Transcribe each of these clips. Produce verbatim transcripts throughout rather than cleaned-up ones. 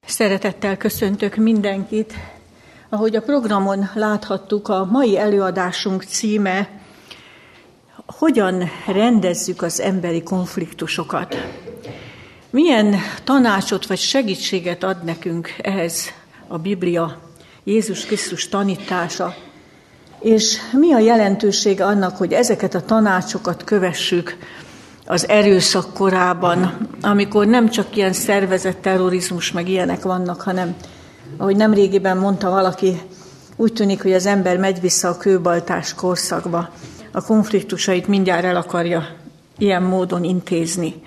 Szeretettel köszöntök mindenkit. Ahogy a programon láthattuk, a mai előadásunk címe: Hogyan rendezzük az emberi konfliktusokat? Milyen tanácsot vagy segítséget ad nekünk ehhez a Biblia, Jézus Krisztus tanítása? És mi a jelentősége annak, hogy ezeket a tanácsokat kövessük az erőszak korában, amikor nem csak ilyen szervezett terrorizmus meg ilyenek vannak, hanem, ahogy nemrégiben mondta valaki, úgy tűnik, hogy az ember megy vissza a kőbaltás korszakba. A konfliktusait mindjárt el akarja ilyen módon intézni.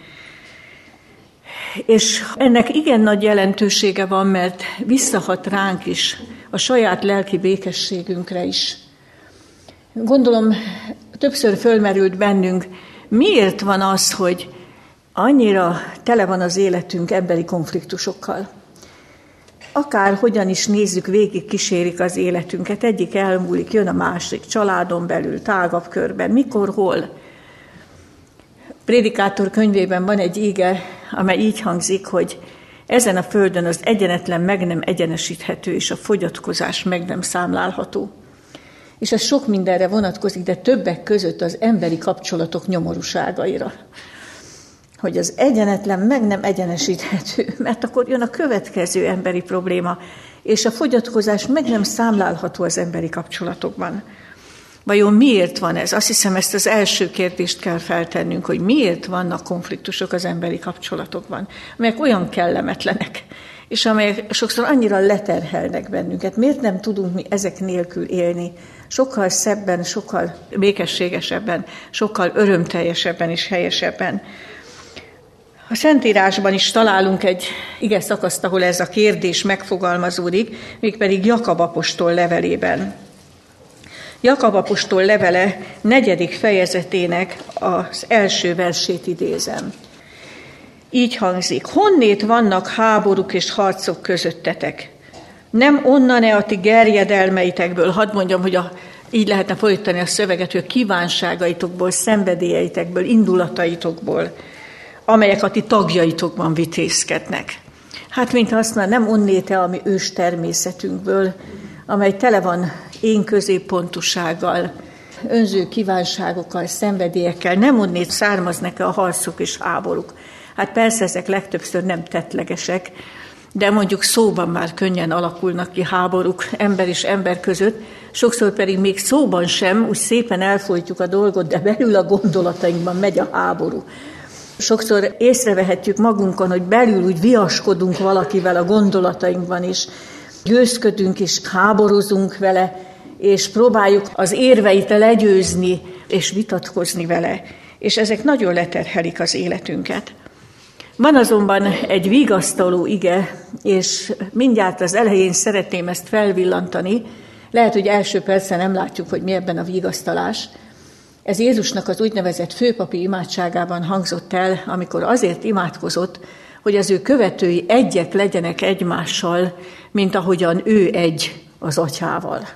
És ennek igen nagy jelentősége van, mert visszahat ránk is, a saját lelki békességünkre is. Gondolom, többször fölmerült bennünk, miért van az, hogy annyira tele van az életünk emberi konfliktusokkal? Akár hogyan is nézzük, végig kísérik az életünket, egyik elmúlik, jön a másik, családon belül, tágabb körben, mikor, hol. Prédikátor könyvében van egy íge, amely így hangzik, hogy ezen a földön az egyenetlen meg nem egyenesíthető, és a fogyatkozás meg nem számlálható. És ez sok mindenre vonatkozik, de többek között az emberi kapcsolatok nyomorúságaira. Hogy az egyenetlen meg nem egyenesíthető, mert akkor jön a következő emberi probléma, és a fogyatkozás meg nem számlálható az emberi kapcsolatokban. Vajon miért van ez? Azt hiszem, ezt az első kérdést kell feltennünk, hogy miért vannak konfliktusok az emberi kapcsolatokban, amelyek olyan kellemetlenek, és amelyek sokszor annyira leterhelnek bennünket. Miért nem tudunk mi ezek nélkül élni? Sokkal szebben, sokkal békességesebben, sokkal örömteljesebben és helyesebben. A Szentírásban is találunk egy ige szakaszt, ahol ez a kérdés megfogalmazódik, mégpedig Jakab apostol levelében. Jakab apostol levele negyedik fejezetének az első versét idézem. Így hangzik: Honnét vannak háborúk és harcok közöttetek? Nem onnan-e a ti gerjedelmeitekből, hadd mondjam, hogy a, így lehetne fordítani a szöveget, hogy a kívánságaitokból, szenvedélyeitekből, indulataitokból, amelyek a ti tagjaitokban vitézkednek. Hát, mint azt már nem onnét-e a mi ős természetünkből, amely tele van én középpontúsággal, önző kívánságokkal, szenvedélyekkel, nem onnét származnak-e a harcok és háborúk. Hát persze ezek legtöbbször nem tettlegesek, de mondjuk szóban már könnyen alakulnak ki háborúk ember és ember között, sokszor pedig még szóban sem, úgy szépen elfolytjuk a dolgot, de belül a gondolatainkban megy a háború. Sokszor észrevehetjük magunkon, hogy belül úgy viaskodunk valakivel a gondolatainkban is, győzködünk és háborúzunk vele, és próbáljuk az érveit legyőzni és vitatkozni vele, és ezek nagyon leterhelik az életünket. Van azonban egy vigasztaló ige, és mindjárt az elején szeretném ezt felvillantani. Lehet, hogy első percen nem látjuk, hogy mi ebben a vigasztalás. Ez Jézusnak az úgynevezett főpapi imádságában hangzott el, amikor azért imádkozott, hogy az ő követői egyek legyenek egymással, mint ahogyan ő egy az atyával.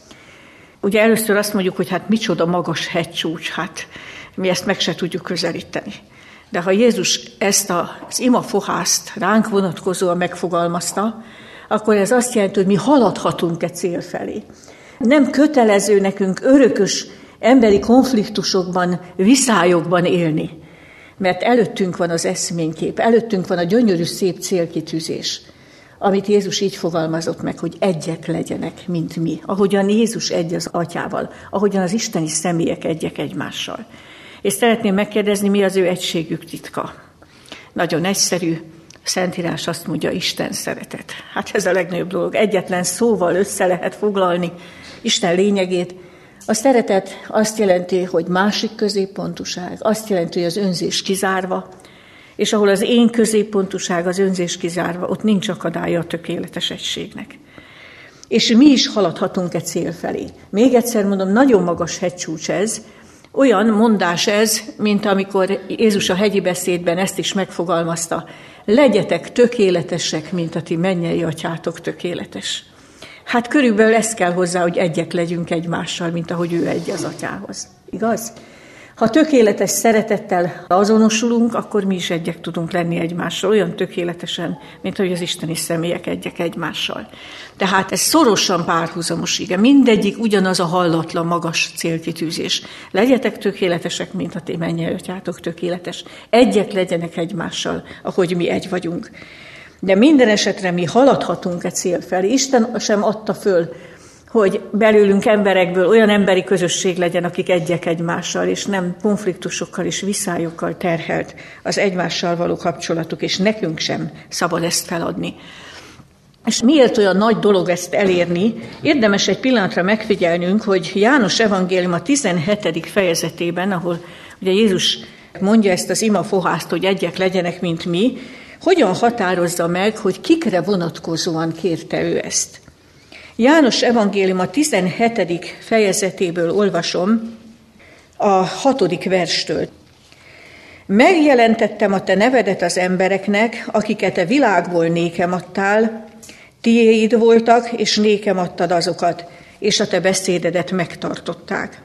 Ugye először azt mondjuk, hogy hát micsoda magas hegycsúcs, hát mi ezt meg se tudjuk közelíteni. De ha Jézus ezt az imafohászt ránk vonatkozóan megfogalmazta, akkor ez azt jelenti, hogy mi haladhatunk egy cél felé. Nem kötelező nekünk örökös emberi konfliktusokban, viszályokban élni, mert előttünk van az eszménykép, előttünk van a gyönyörű szép célkitűzés, amit Jézus így fogalmazott meg, hogy egyek legyenek, mint mi, ahogyan Jézus egy az atyával, ahogyan az isteni személyek egyek egymással. És szeretném megkérdezni, mi az ő egységük titka. Nagyon egyszerű, a Szentírás azt mondja, Isten szeretet. Hát ez a legnagyobb dolog. Egyetlen szóval össze lehet foglalni Isten lényegét. A szeretet azt jelenti, hogy másik középpontúság, azt jelenti, hogy az önzés kizárva, és ahol az én középpontúság, az önzés kizárva, ott nincs akadálya a tökéletes egységnek. És mi is haladhatunk egy cél felé. Még egyszer mondom, nagyon magas hegycsúcs ez, olyan mondás ez, mint amikor Jézus a hegyi beszédben ezt is megfogalmazta. Legyetek tökéletesek, mint a ti mennyei atyátok tökéletes. Hát körülbelül ez kell hozzá, hogy egyek legyünk egymással, mint ahogy ő egy az atyához. Igaz? Ha tökéletes szeretettel azonosulunk, akkor mi is egyek tudunk lenni egymással, olyan tökéletesen, mint hogy az isteni személyek egyek egymással. Tehát ez szorosan párhuzamos ige. Mindegyik ugyanaz a hallatlan, magas célkitűzés. Legyetek tökéletesek, mint a ti mennyei atyátok tökéletes. Egyek legyenek egymással, ahogy mi egy vagyunk. De minden esetre mi haladhatunk egy cél felé. Isten sem adta föl, hogy belőlünk emberekből olyan emberi közösség legyen, akik egyek egymással, és nem konfliktusokkal és viszályokkal terhelt az egymással való kapcsolatuk, és nekünk sem szabad ezt feladni. És miért olyan nagy dolog ezt elérni? Érdemes egy pillanatra megfigyelnünk, hogy János evangélium a tizenhetedik fejezetében, ahol ugye Jézus mondja ezt az imafohászt, hogy egyek legyenek, mint mi, hogyan határozza meg, hogy kikre vonatkozóan kérte ő ezt. János evangélium a tizenhetedik fejezetéből olvasom a hatodik verstől. Megjelentettem a te nevedet az embereknek, akiket a világból nékem adtál, tiéid voltak, és nékem adtad azokat, és a te beszédedet megtartották.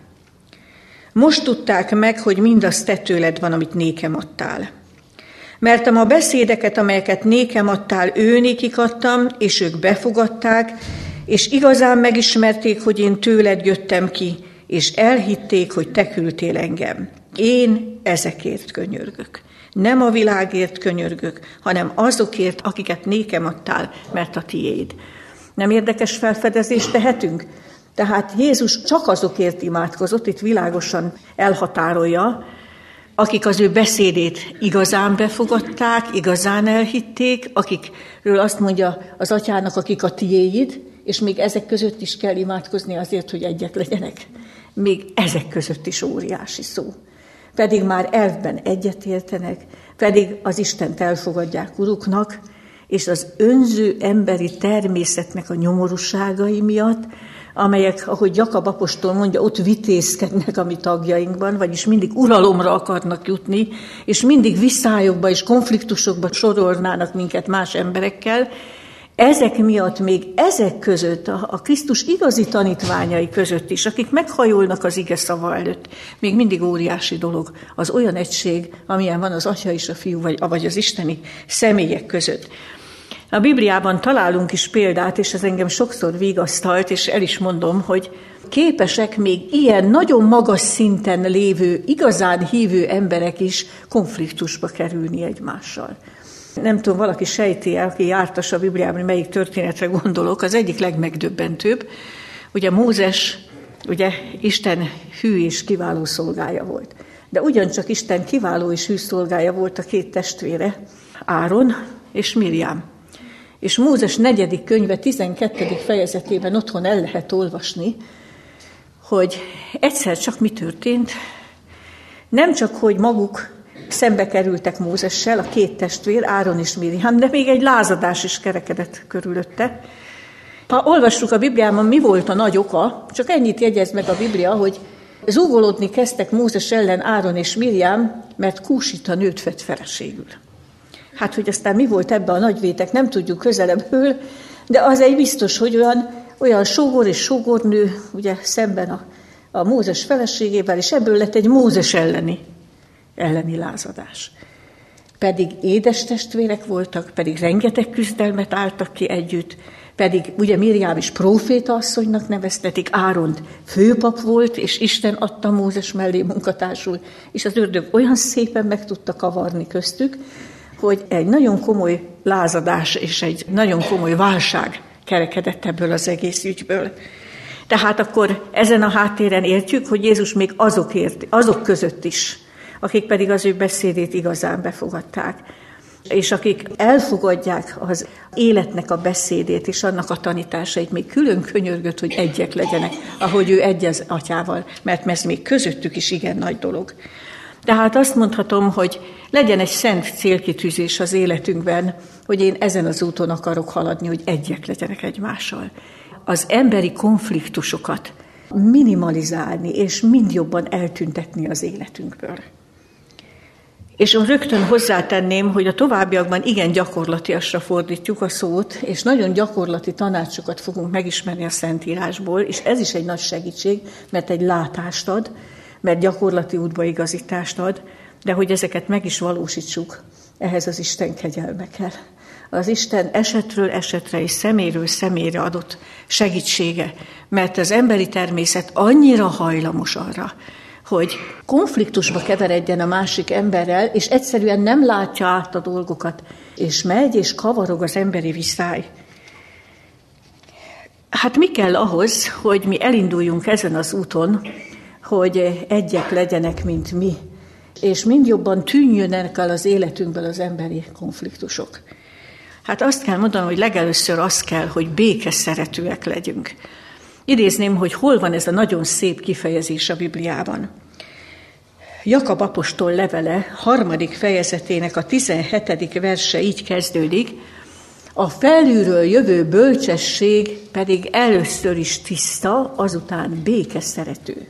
Most tudták meg, hogy mindaz te tőled van, amit nékem adtál. Mert a beszédeket, amelyeket nékem adtál, ő nékik adtam, és ők befogadták, és igazán megismerték, hogy én tőled jöttem ki, és elhitték, hogy te küldtél engem. Én ezekért könyörgök. Nem a világért könyörgök, hanem azokért, akiket nékem adtál, mert a tiéd. Nem érdekes felfedezést tehetünk? Tehát Jézus csak azokért imádkozott, itt világosan elhatárolja, akik az ő beszédét igazán befogadták, igazán elhitték, akikről azt mondja az atyának, akik a tiéid, és még ezek között is kell imádkozni azért, hogy egyek legyenek. Még ezek között is óriási szó. Pedig már elvben egyetértenek, pedig az Istent elfogadják uruknak, és az önző emberi természetnek a nyomorúságai miatt, amelyek, ahogy Jakab apostol mondja, ott vitézkednek a mi tagjainkban, vagyis mindig uralomra akarnak jutni, és mindig viszályokba és konfliktusokba sorolnának minket más emberekkel. Ezek miatt még ezek között, a Krisztus igazi tanítványai között is, akik meghajolnak az ige szava előtt, még mindig óriási dolog az olyan egység, amilyen van az Atya és a Fiú, vagy, vagy az isteni személyek között. A Bibliában találunk is példát, és ez engem sokszor vigasztalt, és el is mondom, hogy képesek még ilyen nagyon magas szinten lévő, igazán hívő emberek is konfliktusba kerülni egymással. Nem tudom, valaki sejti el, aki jártas a Bibliában, hogy melyik történetre gondolok, az egyik legmegdöbbentőbb. Ugye Mózes, ugye Isten hű és kiváló szolgája volt. De ugyancsak Isten kiváló és hű szolgája volt a két testvére, Áron és Mirjám. És Mózes negyedik könyve tizenkettedik fejezetében otthon el lehet olvasni, hogy egyszer csak mi történt. Nem csak, hogy maguk szembe kerültek Mózessel, a két testvér, Áron és Mirjám, de még egy lázadás is kerekedett körülötte. Ha olvassuk a Bibliában, mi volt a nagy oka, csak ennyit jegyez meg a Biblia, hogy zúgolódni kezdtek Mózes ellen Áron és Mirjám, mert Kúsita nőt vett feleségül. Hát, hogy aztán mi volt ebbe a nagyvétek, nem tudjuk közelebből, de az egy biztos, hogy olyan, olyan sógor és sógornő, ugye szemben a, a Mózes feleségével, és ebből lett egy Mózes elleni, elleni lázadás. Pedig édes testvérek voltak, pedig rengeteg küzdelmet álltak ki együtt, pedig ugye Mirjám is próféta asszonynak neveztetik, Áront főpap volt, és Isten adta Mózes mellé munkatársul, és az ördög olyan szépen meg tudta kavarni köztük, hogy egy nagyon komoly lázadás és egy nagyon komoly válság kerekedett ebből az egész ügyből. Tehát akkor ezen a háttéren értjük, hogy Jézus még azokért, azok között is, akik pedig az ő beszédét igazán befogadták, és akik elfogadják az életnek a beszédét és annak a tanításait, még külön könyörgött, hogy egyek legyenek, ahogy ő egy az atyával, mert ez még közöttük is igen nagy dolog. Tehát azt mondhatom, hogy legyen egy szent célkitűzés az életünkben, hogy én ezen az úton akarok haladni, hogy egyek legyenek egymással. Az emberi konfliktusokat minimalizálni, és mind jobban eltüntetni az életünkből. És rögtön hozzátenném, hogy a továbbiakban igen gyakorlatiasra fordítjuk a szót, és nagyon gyakorlati tanácsokat fogunk megismerni a Szentírásból, és ez is egy nagy segítség, mert egy látást ad, mert gyakorlati útbaigazítást ad, de hogy ezeket meg is valósítsuk, ehhez az Isten kegyelme kell. Az Isten esetről esetre és szeméről személyre adott segítsége, mert az emberi természet annyira hajlamos arra, hogy konfliktusba keveredjen a másik emberrel, és egyszerűen nem látja át a dolgokat, és megy és kavarog az emberi viszály. Hát mi kell ahhoz, hogy mi elinduljunk ezen az úton, hogy egyek legyenek, mint mi, és mind jobban tűnjönek el az életünkből az emberi konfliktusok? Hát azt kell mondanom, hogy legelőször az kell, hogy békeszeretőek legyünk. Idézném, hogy hol van ez a nagyon szép kifejezés a Bibliában. Jakab apostol levele harmadik fejezetének a tizenhetedik verse így kezdődik: a felülről jövő bölcsesség pedig először is tiszta, azután békeszerető.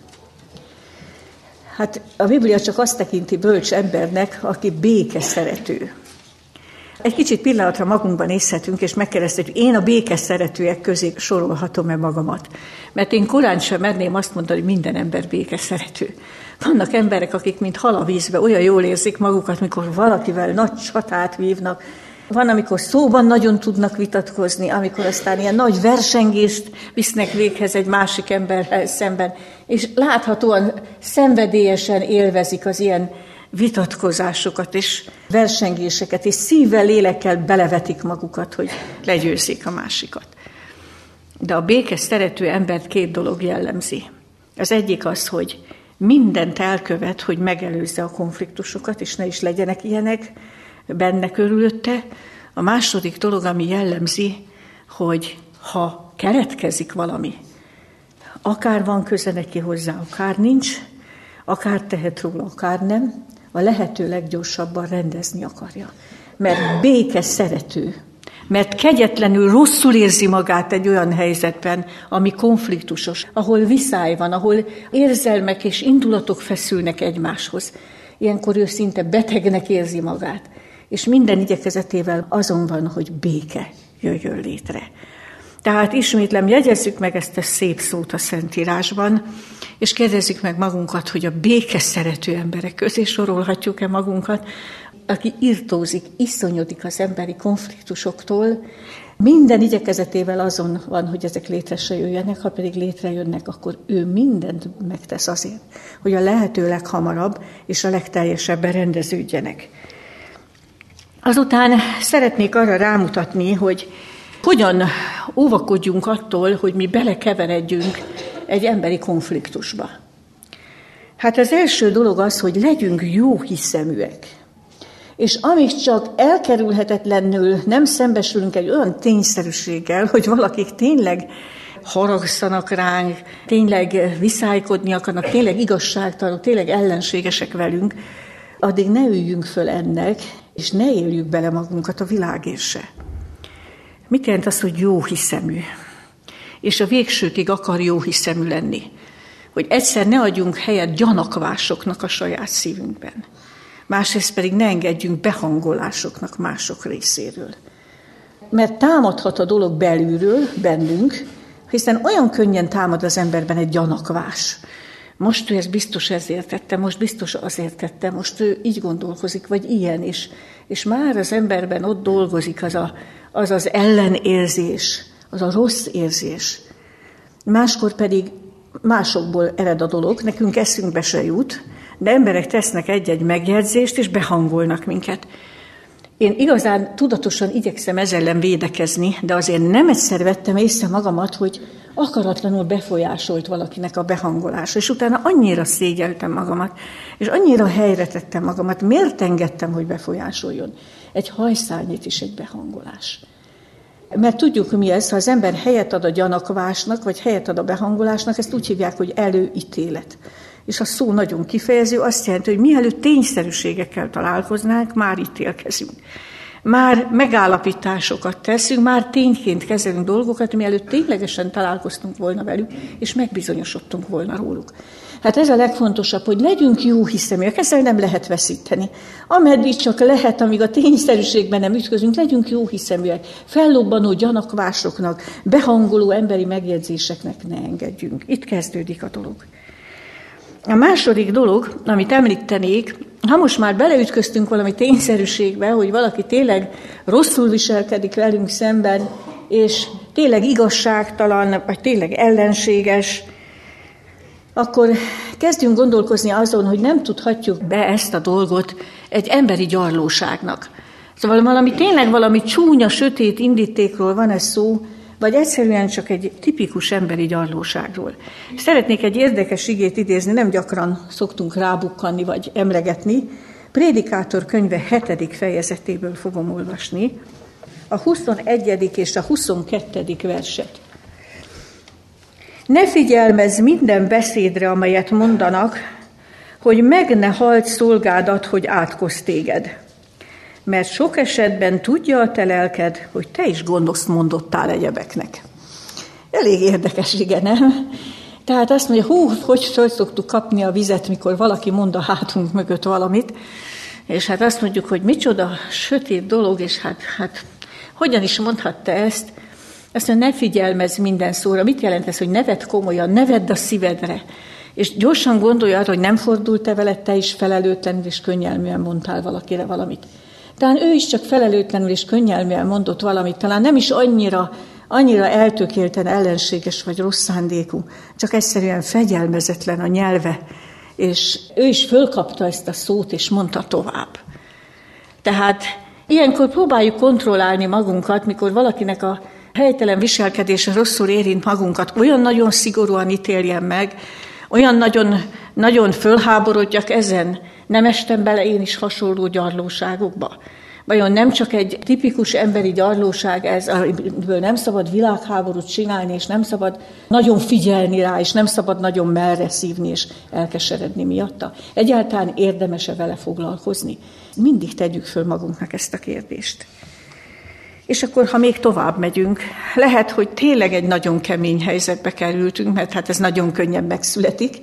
Hát a Biblia csak azt tekinti bölcs embernek, aki békeszerető. Egy kicsit pillanatra magunkban nézhetünk, és megkérdeztük, hogy én a békeszeretőek közé sorolhatom-e magamat. Mert én korán sem merném azt mondani, hogy minden ember békeszerető. Vannak emberek, akik mint hal a vízbe olyan jól érzik magukat, mikor valakivel nagy csatát vívnak. Van, amikor szóban nagyon tudnak vitatkozni, amikor aztán ilyen nagy versengést visznek véghez egy másik emberrel szemben, és láthatóan szenvedélyesen élvezik az ilyen vitatkozásokat és versengéseket, és szívvel, lélekkel belevetik magukat, hogy legyőzzék a másikat. De a béke szerető embert két dolog jellemzi. Az egyik az, hogy mindent elkövet, hogy megelőzze a konfliktusokat, és ne is legyenek ilyenek benne körülötte. A második dolog, ami jellemzi, hogy ha keretkezik valami, akár van köze neki hozzá, akár nincs, akár tehet róla, akár nem, a lehető leggyorsabban rendezni akarja. Mert béke szerető, mert kegyetlenül rosszul érzi magát egy olyan helyzetben, ami konfliktusos, ahol viszály van, ahol érzelmek és indulatok feszülnek egymáshoz. Ilyenkor ő szinte betegnek érzi magát, és minden igyekezetével azon van, hogy béke jöjjön létre. Tehát ismétlem, jegyezzük meg ezt a szép szót a Szentírásban, és kérdezzük meg magunkat, hogy a béke szerető emberek közé sorolhatjuk-e magunkat, aki irtózik, iszonyodik az emberi konfliktusoktól, minden igyekezetével azon van, hogy ezek létre se jöjjenek, ha pedig létrejönnek, akkor ő mindent megtesz azért, hogy a lehető leghamarabb és a legteljesebben rendeződjenek. Azután szeretnék arra rámutatni, hogy hogyan óvakodjunk attól, hogy mi belekeveredjünk egy emberi konfliktusba. Hát az első dolog az, hogy legyünk jó hiszeműek. És amíg csak elkerülhetetlenül nem szembesülünk egy olyan tényszerűséggel, hogy valakik tényleg haragszanak ránk, tényleg viszálykodni akarnak, tényleg igazságtalanok, tényleg ellenségesek velünk, addig ne üljünk föl ennek, és ne éljük bele magunkat a világért se. Mit jelent az, hogy jó hiszemű? És a végsőkig akar jó hiszemű lenni. Hogy egyszer ne adjunk helyet gyanakvásoknak a saját szívünkben. Másrészt pedig ne engedjünk behangolásoknak mások részéről. Mert támadhat a dolog belülről, bennünk, hiszen olyan könnyen támad az emberben egy gyanakvás. Most ő ezt biztos ezért tette, most biztos azért tette, most ő így gondolkozik, vagy ilyen is. És már az emberben ott dolgozik az a, az, az ellenérzés, az a rossz érzés. Máskor pedig másokból ered a dolog, nekünk eszünkbe se jut, de emberek tesznek egy-egy megjegyzést, és behangolnak minket. Én igazán tudatosan igyekszem ezzel ellen védekezni, de azért nem egyszer vettem észre magamat, hogy akaratlanul befolyásolt valakinek a behangolása, és utána annyira szégyeltem magamat, és annyira helyre tettem magamat, miért engedtem, hogy befolyásoljon? Egy hajszárnyit is egy behangolás. Mert tudjuk, mi ez, ha az ember helyet ad a gyanakvásnak, vagy helyet ad a behangolásnak, ezt úgy hívják, hogy előítélet. És a szó nagyon kifejező, azt jelenti, hogy mielőtt tényszerűségekkel találkoznánk, már ítélkezünk. Már megállapításokat teszünk, már tényként kezelünk dolgokat, mielőtt ténylegesen találkoztunk volna velük, és megbizonyosodtunk volna róluk. Hát ez a legfontosabb, hogy legyünk jó hiszeműek, ezzel nem lehet veszíteni. Ameddig csak lehet, amíg a tényszerűségben nem ütközünk, legyünk jó hiszeműek. Fellobbanó gyanakvásoknak, behangoló emberi megjegyzéseknek ne engedjünk. Itt kezdődik a dolog. A második dolog, amit említenék, ha most már beleütköztünk valami tényszerűségbe, hogy valaki tényleg rosszul viselkedik velünk szemben, és tényleg igazságtalan, vagy tényleg ellenséges, akkor kezdjünk gondolkozni azon, hogy nem tudhatjuk be ezt a dolgot egy emberi gyarlóságnak. Szóval valami tényleg valami csúnya, sötét indítékról van ez szó, vagy egyszerűen csak egy tipikus emberi gyarlóságról. Szeretnék egy érdekes igét idézni, nem gyakran szoktunk rábukkanni vagy emlegetni. Prédikátor könyve hetedik fejezetéből fogom olvasni, a huszonegyedik és a huszonkettedik verset. Ne figyelmezz minden beszédre, amelyet mondanak, hogy meg ne halts szolgádat, hogy átkoz téged. Mert sok esetben tudja a te lelked, hogy te is gonoszt mondottál egyebeknek. Elég érdekes, igen, nem? Tehát azt mondja, hú, hogy hogy szoktuk kapni a vizet, mikor valaki mond a hátunk mögött valamit, és hát azt mondjuk, hogy micsoda sötét dolog, és hát, hát hogyan is mondhatta ezt? Azt mondja, ne figyelmezz minden szóra. Mit jelent ez, hogy ne vedd komolyan, ne vedd a szívedre, és gyorsan gondolj arra, hogy nem fordult-e veled, te is felelőtlenül és könnyelműen mondtál valakire valamit. Talán ő is csak felelőtlenül és könnyelműen mondott valamit, talán nem is annyira, annyira eltökélten ellenséges vagy rossz szándékú, csak egyszerűen fegyelmezetlen a nyelve, és ő is fölkapta ezt a szót, és mondta tovább. Tehát ilyenkor próbáljuk kontrollálni magunkat, mikor valakinek a helytelen viselkedése rosszul érint magunkat, olyan nagyon szigorúan ítéljen meg, olyan nagyon, nagyon fölháborodjak ezen, nem estem bele én is hasonló gyarlóságokba. Vajon nem csak egy tipikus emberi gyarlóság ez, amiből nem szabad világháborút csinálni, és nem szabad nagyon figyelni rá, és nem szabad nagyon merre szívni, és elkeseredni miatta? Egyáltalán érdemes-e vele foglalkozni? Mindig tegyük föl magunknak ezt a kérdést. És akkor, ha még tovább megyünk, lehet, hogy tényleg egy nagyon kemény helyzetbe kerültünk, mert hát ez nagyon könnyen megszületik,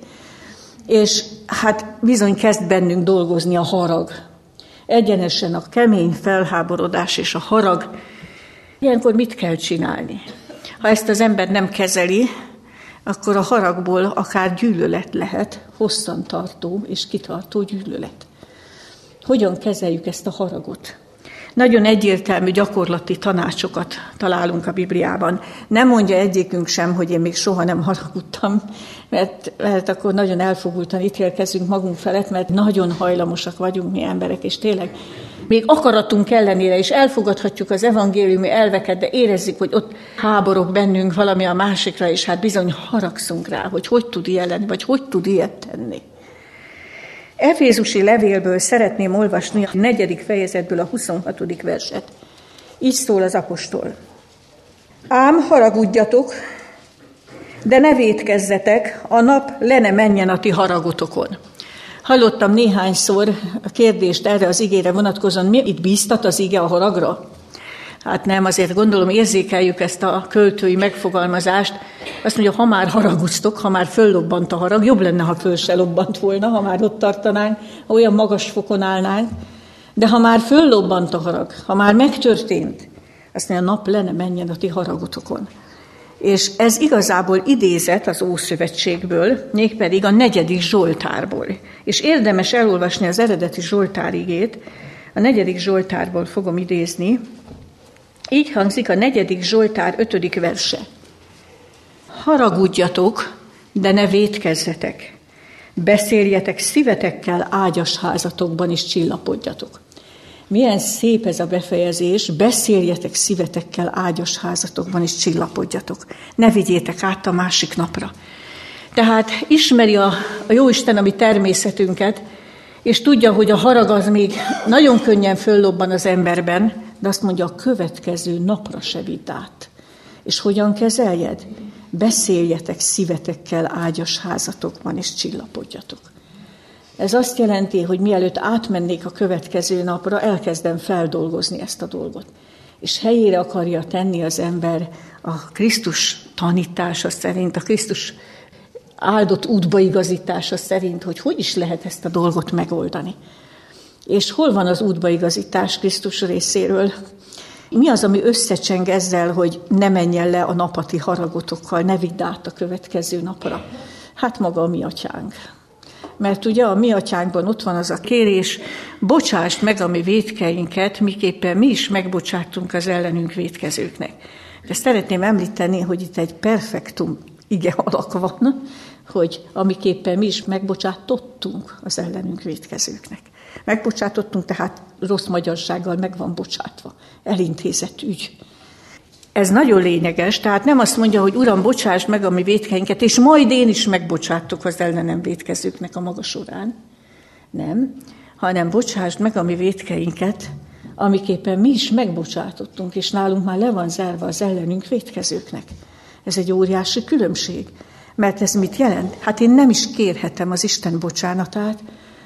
és hát bizony kezd bennünk dolgozni a harag. Egyenesen a kemény felháborodás és a harag. Ilyenkor mit kell csinálni? Ha ezt az ember nem kezeli, akkor a haragból akár gyűlölet lehet, hosszantartó és kitartó gyűlölet. Hogyan kezeljük ezt a haragot? Nagyon egyértelmű gyakorlati tanácsokat találunk a Bibliában. Nem mondja egyikünk sem, hogy én még soha nem haragudtam, mert, mert akkor nagyon elfogultan ítélkezünk magunk felett, mert nagyon hajlamosak vagyunk mi emberek, és tényleg még akaratunk ellenére is elfogadhatjuk az evangéliumi elveket, de érezzük, hogy ott háborog bennünk valami a másikra, és hát bizony haragszunk rá, hogy hogy tud ilyen lenni, vagy hogy tud ilyet tenni. Efézusi levélből szeretném olvasni a negyedik fejezetből a huszonhatodik verset. Így szól az apostol. Ám haragudjatok, de ne vétkezzetek, a nap le ne menjen a ti haragotokon. Hallottam néhányszor a kérdést erre az igére vonatkozóan, mi itt bíztat az ige a haragra? Hát nem, azért gondolom érzékeljük ezt a költői megfogalmazást. Azt mondja, ha már haragudtok, ha már föllobbant a harag, jobb lenne, ha föl se lobbant volna, ha már ott tartanánk, ha olyan magas fokon állnánk. De ha már föllobbant a harag, ha már megtörtént, azt mondja, a nap le ne menjen a ti haragotokon. És ez igazából idézet az Ószövetségből, mégpedig a negyedik Zsoltárból. És érdemes elolvasni az eredeti Zsoltárigét, a negyedik Zsoltárból fogom idézni. Így hangzik a negyedik Zsoltár ötödik verse. Haragudjatok, de ne vétkezzetek. Beszéljetek szívetekkel ágyas házatokban, és csillapodjatok. Milyen szép ez a befejezés, beszéljetek szívetekkel ágyas házatokban, és csillapodjatok. Ne vigyétek át a másik napra. Tehát ismeri a, a Jóisten a mi természetünket, és tudja, hogy a harag az még nagyon könnyen föllobban az emberben, de azt mondja, a következő napra se vidd át. És hogyan kezeljed? Beszéljetek szívetekkel ágyas házatokban, és csillapodjatok. Ez azt jelenti, hogy mielőtt átmennék a következő napra, elkezdem feldolgozni ezt a dolgot. És helyére akarja tenni az ember a Krisztus tanítása szerint, a Krisztus áldott útbaigazítása szerint, hogy hogy is lehet ezt a dolgot megoldani. És hol van az útbaigazítás Krisztus részéről? Mi az, ami összecseng ezzel, hogy ne menjen le a napati haragotokkal, ne vidd át a következő napra? Hát maga a mi atyánk. Mert ugye a mi atyánkban ott van az a kérés, bocsásd meg a mi vétkeinket, miképpen mi is megbocsátunk az ellenünk vétkezőknek. De szeretném említeni, hogy itt egy perfektum ige alak van, hogy amiképpen mi is megbocsátottunk az ellenünk vétkezőknek. Megbocsátottunk, tehát rossz magyarsággal meg van bocsátva. Elintézett ügy. Ez nagyon lényeges, tehát nem azt mondja, hogy Uram, bocsásd meg a mi vétkeinket, és majd én is megbocsátok az ellenem vétkezőknek a maga során. Nem, hanem bocsásd meg a mi vétkeinket, amiképpen mi is megbocsátottunk, és nálunk már le van zárva az ellenünk vétkezőknek. Ez egy óriási különbség. Mert ez mit jelent? Hát én nem is kérhetem az Isten bocsánatát,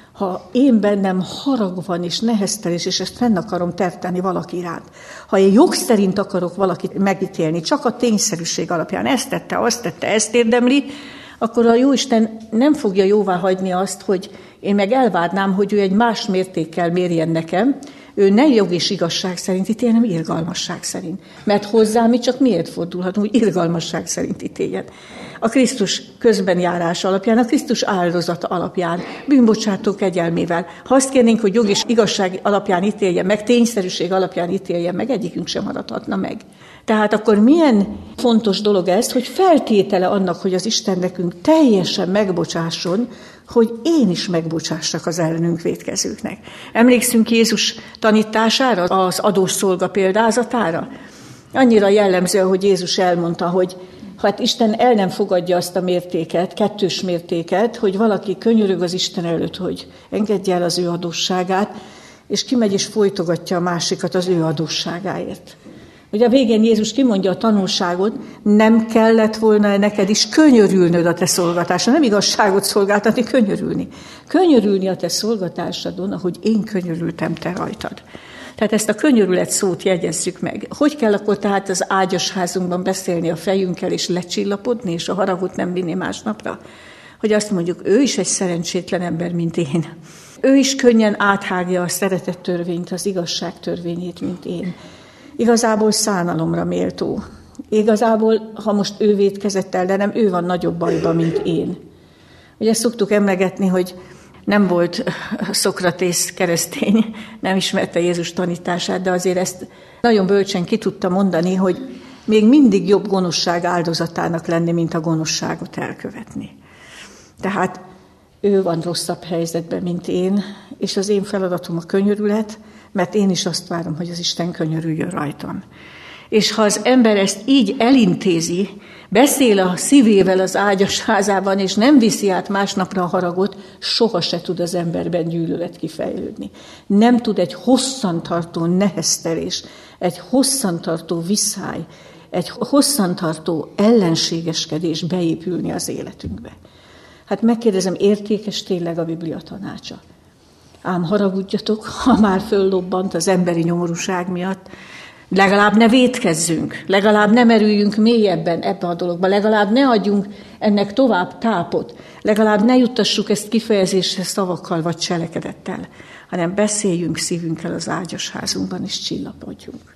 ha én bennem harag van és neheztelés, és ezt fenn akarom terteni valaki iránt. Ha én jog szerint akarok valakit megítélni, csak a tényszerűség alapján, ezt tette, azt tette, ezt érdemli, akkor a Jóisten nem fogja jóvá hagyni azt, hogy én meg elvárnám, hogy ő egy más mértékkel mérjen nekem, ő ne jog és igazság szerint ítél, hanem irgalmasság szerint. Mert hozzám mi csak miért fordulhatunk, hogy irgalmasság szerint ítéljen. A Krisztus közbenjárás alapján, a Krisztus áldozata alapján, bűnbocsátó kegyelmével. Ha azt kérnénk, hogy jog és igazság alapján ítéljen meg, tényszerűség alapján ítéljen meg, egyikünk sem maradhatna meg. Tehát akkor milyen fontos dolog ez, hogy feltétele annak, hogy az Isten nekünk teljesen megbocsásson, hogy én is megbocsássak az ellenünk vétkezőknek. Emlékszünk Jézus tanítására, az adós szolga példázatára? Annyira jellemző, hogy Jézus elmondta, hogy hát Isten el nem fogadja azt a mértéket, kettős mértéket, hogy valaki könyörög az Isten előtt, hogy engedje el az ő adósságát, és kimegy és folytogatja a másikat az ő adósságáért. Ugye a végén Jézus kimondja a tanulságot, nem kellett volna neked is könyörülnöd a te szolgatásra, nem igazságot szolgáltatni, könyörülni. Könyörülni a te szolgatásodon, ahogy én könyörültem te rajtad. Tehát ezt a könyörület szót jegyezzük meg. Hogy kell akkor tehát az ágyasházunkban beszélni a fejünkkel, és lecsillapodni, és a haragot nem vinni másnapra? Hogy azt mondjuk, ő is egy szerencsétlen ember, mint én. Ő is könnyen áthágja a szeretet törvényt, az igazság törvényét, mint én. Igazából szánalomra méltó. Igazából, ha most ő vétkezett el, de nem ő van nagyobb bajban, mint én. Ugye szoktuk emlegetni, hogy nem volt Szokratész keresztény, nem ismerte Jézus tanítását, de azért ezt nagyon bölcsen ki tudta mondani, hogy még mindig jobb gonoszság áldozatának lenni, mint a gonoszságot elkövetni. Tehát ő van rosszabb helyzetben, mint én, és az én feladatom a könyörület, mert én is azt várom, hogy az Isten könyörüljön rajtam. És ha az ember ezt így elintézi, beszél a szívével az ágyas házában, és nem viszi át másnapra a haragot, soha se tud az emberben gyűlölet kifejlődni. Nem tud egy hosszantartó neheztelés, egy hosszantartó viszály, egy hosszantartó ellenségeskedés beépülni az életünkbe. Hát megkérdezem, értékes tényleg a Biblia tanácsa? Ám haragudjatok, ha már föllobbant az emberi nyomorúság miatt, legalább ne vétkezzünk, legalább ne merüljünk mélyebben ebbe a dologba, legalább ne adjunk ennek tovább tápot, legalább ne juttassuk ezt kifejezésre szavakkal vagy cselekedettel, hanem beszéljünk szívünkkel az ágyasházunkban, és csillapodjunk.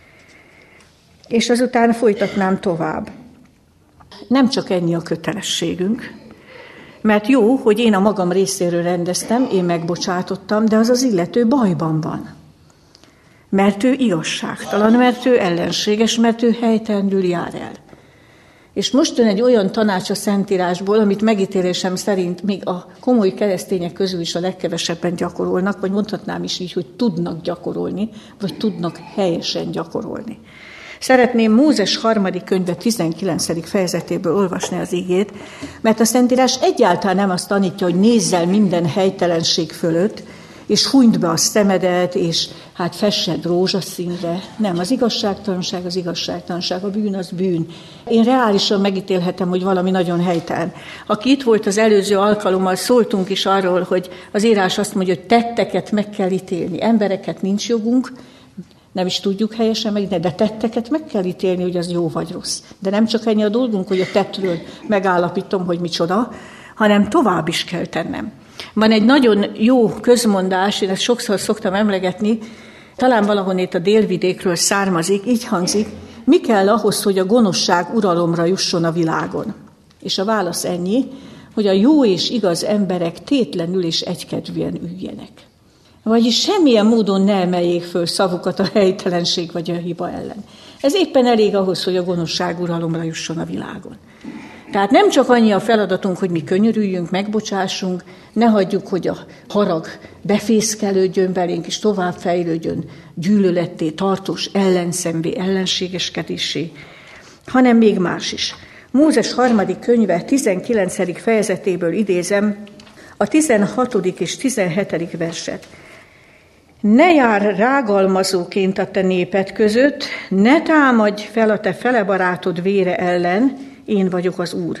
És azután folytatnám tovább. Nem csak ennyi a kötelességünk, mert jó, hogy én a magam részéről rendeztem, én megbocsátottam, de az az illető bajban van. Mert ő igazságtalan, mert ő ellenséges, mert ő helytelenül jár el. És most jön egy olyan tanács a Szentírásból, amit megítélésem szerint még a komoly keresztények közül is a legkevesebben gyakorolnak, vagy mondhatnám is így, hogy tudnak gyakorolni, vagy tudnak helyesen gyakorolni. Szeretném Mózes harmadik könyve tizenkilencedik fejezetéből olvasni az igét, mert a Szentírás egyáltalán nem azt tanítja, hogy nézzel minden helytelenség fölött, és hunyd be a szemedet, és hát fessed rózsaszínre. Nem, az igazságtalanság az igazságtalanság, a bűn az bűn. Én reálisan megítélhetem, hogy valami nagyon helytelen. Aki itt volt az előző alkalommal, szóltunk is arról, hogy az írás azt mondja, hogy tetteket meg kell ítélni. Embereket nincs jogunk, nem is tudjuk helyesen meg, de tetteket meg kell ítélni, hogy az jó vagy rossz. De nem csak ennyi a dolgunk, hogy a tettről megállapítom, hogy micsoda, hanem tovább is kell tennem. Van egy nagyon jó közmondás, én ezt sokszor szoktam emlegetni, talán valahonnét a délvidékről származik, így hangzik, mi kell ahhoz, hogy a gonoszság uralomra jusson a világon? És a válasz ennyi, hogy a jó és igaz emberek tétlenül és egykedvűen üljenek. Vagyis semmilyen módon ne emeljék föl szavukat a helytelenség vagy a hiba ellen. Ez éppen elég ahhoz, hogy a gonoszság uralomra jusson a világon. Tehát nem csak annyi a feladatunk, hogy mi könyörüljünk, megbocsássunk, ne hagyjuk, hogy a harag befészkelődjön belénk, és tovább fejlődjön gyűlöletté, tartós ellenszenvé, ellenségeskedésé, hanem még más is. Mózes harmadik könyve tizenkilencedik fejezetéből idézem a tizenhatodik és tizenhetedik verset. Ne jár rágalmazóként a te néped között, ne támadj fel a te felebarátod vére ellen, én vagyok az Úr.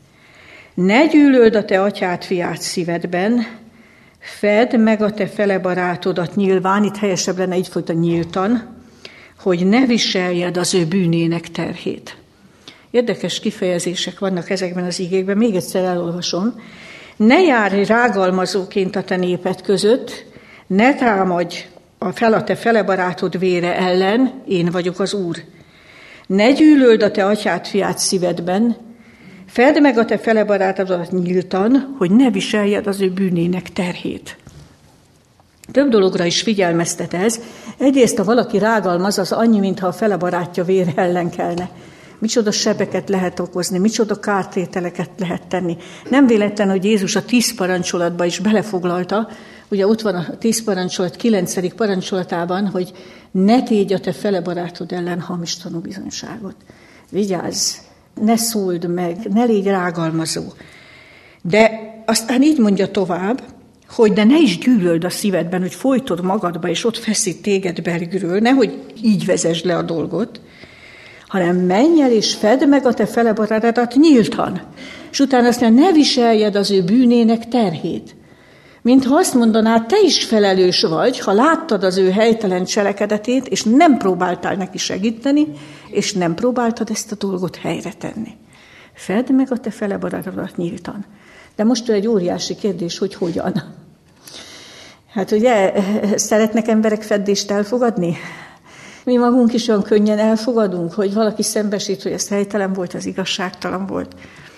Ne gyűlöld a te atyád fiát szívedben, fedd meg a te felebarátodat nyilván, itt helyesebb lenne így folyt a nyíltan, hogy ne viseljed az ő bűnének terhét. Érdekes kifejezések vannak ezekben az igékben, még egyszer elolvasom. Ne járj rágalmazóként a te néped között, ne támadj a fel a te felebarátod vére ellen, én vagyok az Úr. Ne gyűlöld a te atyád fiát szívedben, fedd meg a te felebarátodat nyíltan, hogy ne viseljed az ő bűnének terhét. Több dologra is figyelmeztet ez. Egyrészt, ha valaki rágalmaz, az annyi, mintha a felebarátja vére ellen kelne. Micsoda sebeket lehet okozni, micsoda kártételeket lehet tenni. Nem véletlen, hogy Jézus a tíz parancsolatba is belefoglalta, ugye ott van a tíz parancsolat kilencedik parancsolatában, hogy ne tégy a te felebarátod ellen hamis tanúbizonyságot. Vigyázz, ne szóld meg, ne légy rágalmazó. De aztán így mondja tovább, hogy de ne is gyűlöld a szívedben, hogy folytod magadba, és ott feszít téged belülről, nehogy így vezesd le a dolgot, hanem menj el és fedd meg a te felebarátodat nyíltan. És utána azt mondja, ne viseljed az ő bűnének terhét. Mintha azt mondaná, te is felelős vagy, ha láttad az ő helytelen cselekedetét, és nem próbáltál neki segíteni, és nem próbáltad ezt a dolgot helyre tenni. Fedd meg a te felebarátodat nyíltan. De most egy óriási kérdés, hogy hogyan. Hát ugye, szeretnek emberek feddést elfogadni? Mi magunk is olyan könnyen elfogadunk, hogy valaki szembesít, hogy ez helytelen volt, az igazságtalan volt.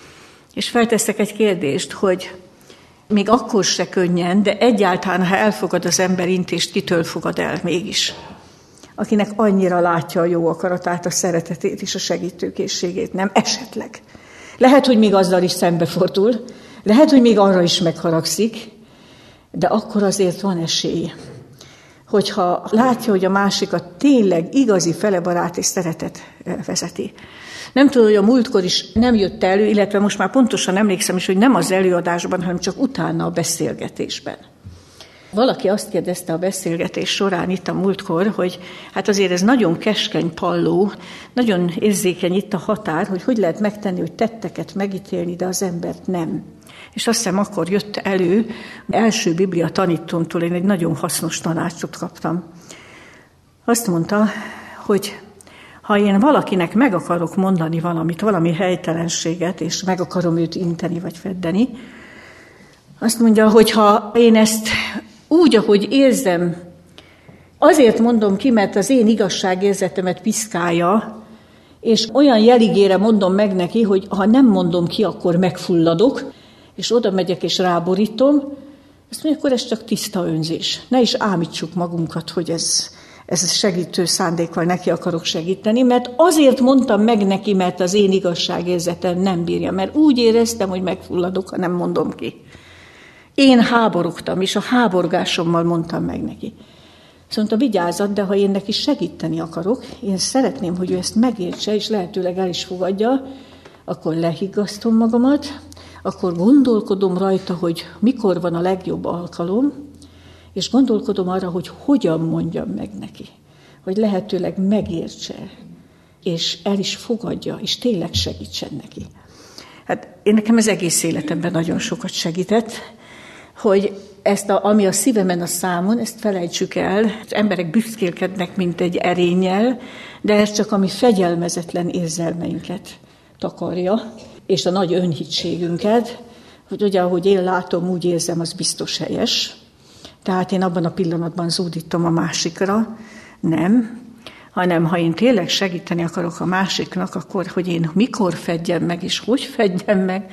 És felteszek egy kérdést, hogy még akkor se könnyen, de egyáltalán, ha elfogad az ember intést, kitől fogad el mégis? Akinek annyira látja a jó akaratát, a szeretetét és a segítőkészségét, nem esetleg. Lehet, hogy még azzal is szembefordul, lehet, hogy még arra is megharagszik, de akkor azért van esély, hogyha látja, hogy a másikat tényleg igazi felebarát és szeretet vezeti. Nem tudom, hogy a múltkor is nem jött elő, illetve most már pontosan emlékszem is, hogy nem az előadásban, hanem csak utána a beszélgetésben. Valaki azt kérdezte a beszélgetés során itt a múltkor, hogy hát azért ez nagyon keskeny palló, nagyon érzékeny itt a határ, hogy hogy lehet megtenni, hogy tetteket megítélni, de az embert nem. És azt hiszem, akkor jött elő, első Biblia tanítómtól én egy nagyon hasznos tanácsot kaptam. Azt mondta, hogy ha én valakinek meg akarok mondani valamit, valami helytelenséget, és meg akarom őt inteni vagy feddeni, azt mondja, hogy ha én ezt úgy, ahogy érzem, azért mondom ki, mert az én igazságérzetemet piszkálja, és olyan jeligére mondom meg neki, hogy ha nem mondom ki, akkor megfulladok, és oda megyek és ráborítom, azt mondja, akkor ez csak tiszta önzés. Ne is ámítsuk magunkat, hogy ez, ez segítő szándékkal neki akarok segíteni, mert azért mondtam meg neki, mert az én igazságérzetem nem bírja, mert úgy éreztem, hogy megfulladok, ha nem mondom ki. Én háborogtam, és a háborgásommal mondtam meg neki. Szóval vigyázzat, de ha én neki segíteni akarok, én szeretném, hogy ő ezt megértse, és lehetőleg el is fogadja, akkor lehiggasztom magamat, akkor gondolkodom rajta, hogy mikor van a legjobb alkalom, és gondolkodom arra, hogy hogyan mondjam meg neki, hogy lehetőleg megértse, és el is fogadja, és tényleg segítsen neki. Hát én nekem ez egész életemben nagyon sokat segített, hogy ezt, a, ami a szívemen a számon, ezt felejtsük el. Az emberek büszkélkednek, mint egy erénnyel, de ez csak a mi fegyelmezetlen érzelmeinket takarja, és a nagy önhitségünket, hogy ugye, ahogy én látom, úgy érzem, az biztos helyes. Tehát én abban a pillanatban zúdítom a másikra, nem, hanem ha én tényleg segíteni akarok a másiknak, akkor hogy én mikor fedjem meg, és hogy fedjem meg,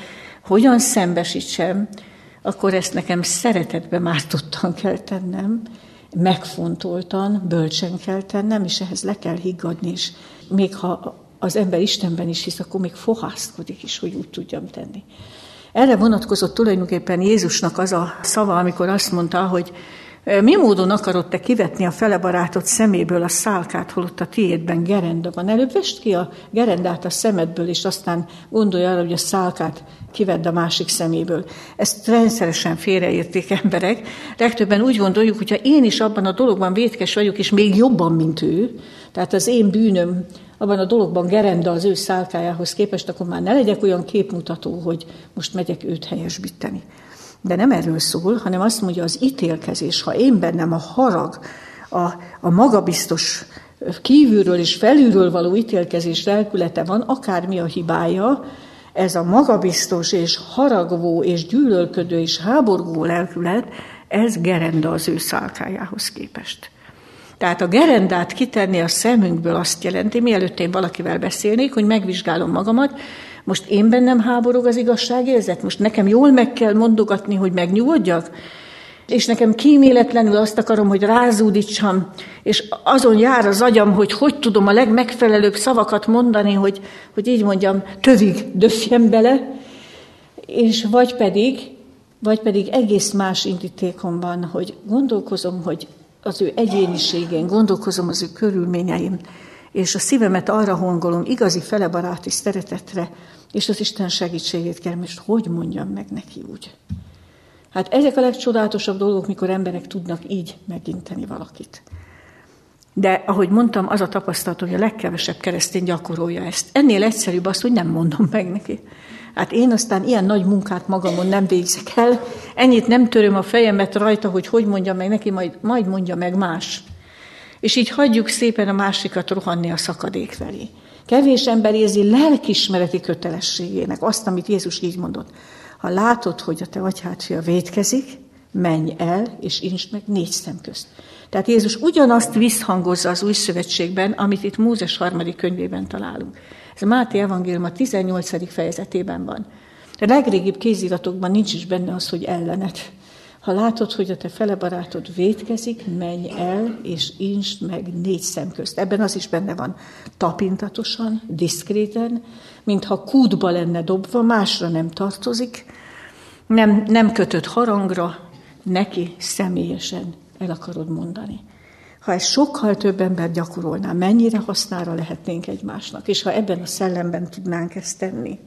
hogyan szembesítsem, akkor ezt nekem szeretetbe mártottan kell tennem, megfontoltan, bölcsen kell tennem, és ehhez le kell higgadni, és még ha az ember Istenben is hisz, akkor még fohászkodik is, hogy úgy tudjam tenni. Erre vonatkozott tulajdonképpen Jézusnak az a szava, amikor azt mondta, hogy mi módon akarod te kivetni a fele barátod szeméből a szálkát, holott a tiédben gerenda van. Előbb vest ki a gerendát a szemedből, és aztán gondolj arra, hogy a szálkát kivedd a másik szeméből. Ezt rendszeresen félreérték emberek. Legtöbben úgy gondoljuk, hogyha én is abban a dologban vétkes vagyok, és még jobban, mint ő, tehát az én bűnöm abban a dologban gerenda az ő szálkájához képest, akkor már ne legyek olyan képmutató, hogy most megyek őt helyesbíteni. De nem erről szól, hanem azt mondja, az ítélkezés, ha én bennem a harag, a, a magabiztos kívülről és felülről való ítélkezés lelkülete van, akármi a hibája, ez a magabiztos és haragvó és gyűlölködő és háborgó lelkület, ez gerenda az ő szálkájához képest. Tehát a gerendát kitenni a szemünkből azt jelenti, mielőtt én valakivel beszélnék, hogy megvizsgálom magamat, most én bennem háborog az igazságérzet, most nekem jól meg kell mondogatni, hogy megnyugodjak, és nekem kíméletlenül azt akarom, hogy rázúdítsam, és azon jár az agyam, hogy hogy tudom a legmegfelelőbb szavakat mondani, hogy, hogy így mondjam, tövig döffjem bele, és vagy pedig, vagy pedig egész más indítékom van, hogy gondolkozom, hogy az ő egyéniségén, gondolkozom az ő körülményeim, és a szívemet arra hangolom igazi felebaráti szeretetre, és az Isten segítségét kell, most hogy mondjam meg neki úgy. Hát ezek a legcsodálatosabb dolgok, mikor emberek tudnak így meginteni valakit. De ahogy mondtam, az a tapasztalatom, hogy a legkevesebb keresztény gyakorolja ezt. Ennél egyszerűbb az, hogy nem mondom meg neki. Hát én aztán ilyen nagy munkát magamon nem végzek el, ennyit nem töröm a fejemet rajta, hogy hogy mondjam meg neki, majd, majd mondja meg más. És így hagyjuk szépen a másikat rohanni a szakadék felé. Kevés ember érzi lelkiismereti kötelességének azt, amit Jézus így mondott. Ha látod, hogy a te atyádfia vétkezik, menj el, és intsd meg négy szem közt. Tehát Jézus ugyanazt visszhangozza az új szövetségben, amit itt Mózes harmadik könyvében találunk. Ez a Máté evangélium a tizennyolcadik fejezetében van. A legrégibb kéziratokban nincs is benne az, hogy ellened. Ha látod, hogy a te felebarátod vétkezik, menj el, és intsd meg négy szem közt. Ebben az is benne van, tapintatosan, diszkréten, mintha kútba lenne dobva, másra nem tartozik, nem, nem kötött harangra, neki személyesen el akarod mondani. Ha ezt sokkal több ember gyakorolná, mennyire hasznára lehetnénk egymásnak, és ha ebben a szellemben tudnánk ezt tenni.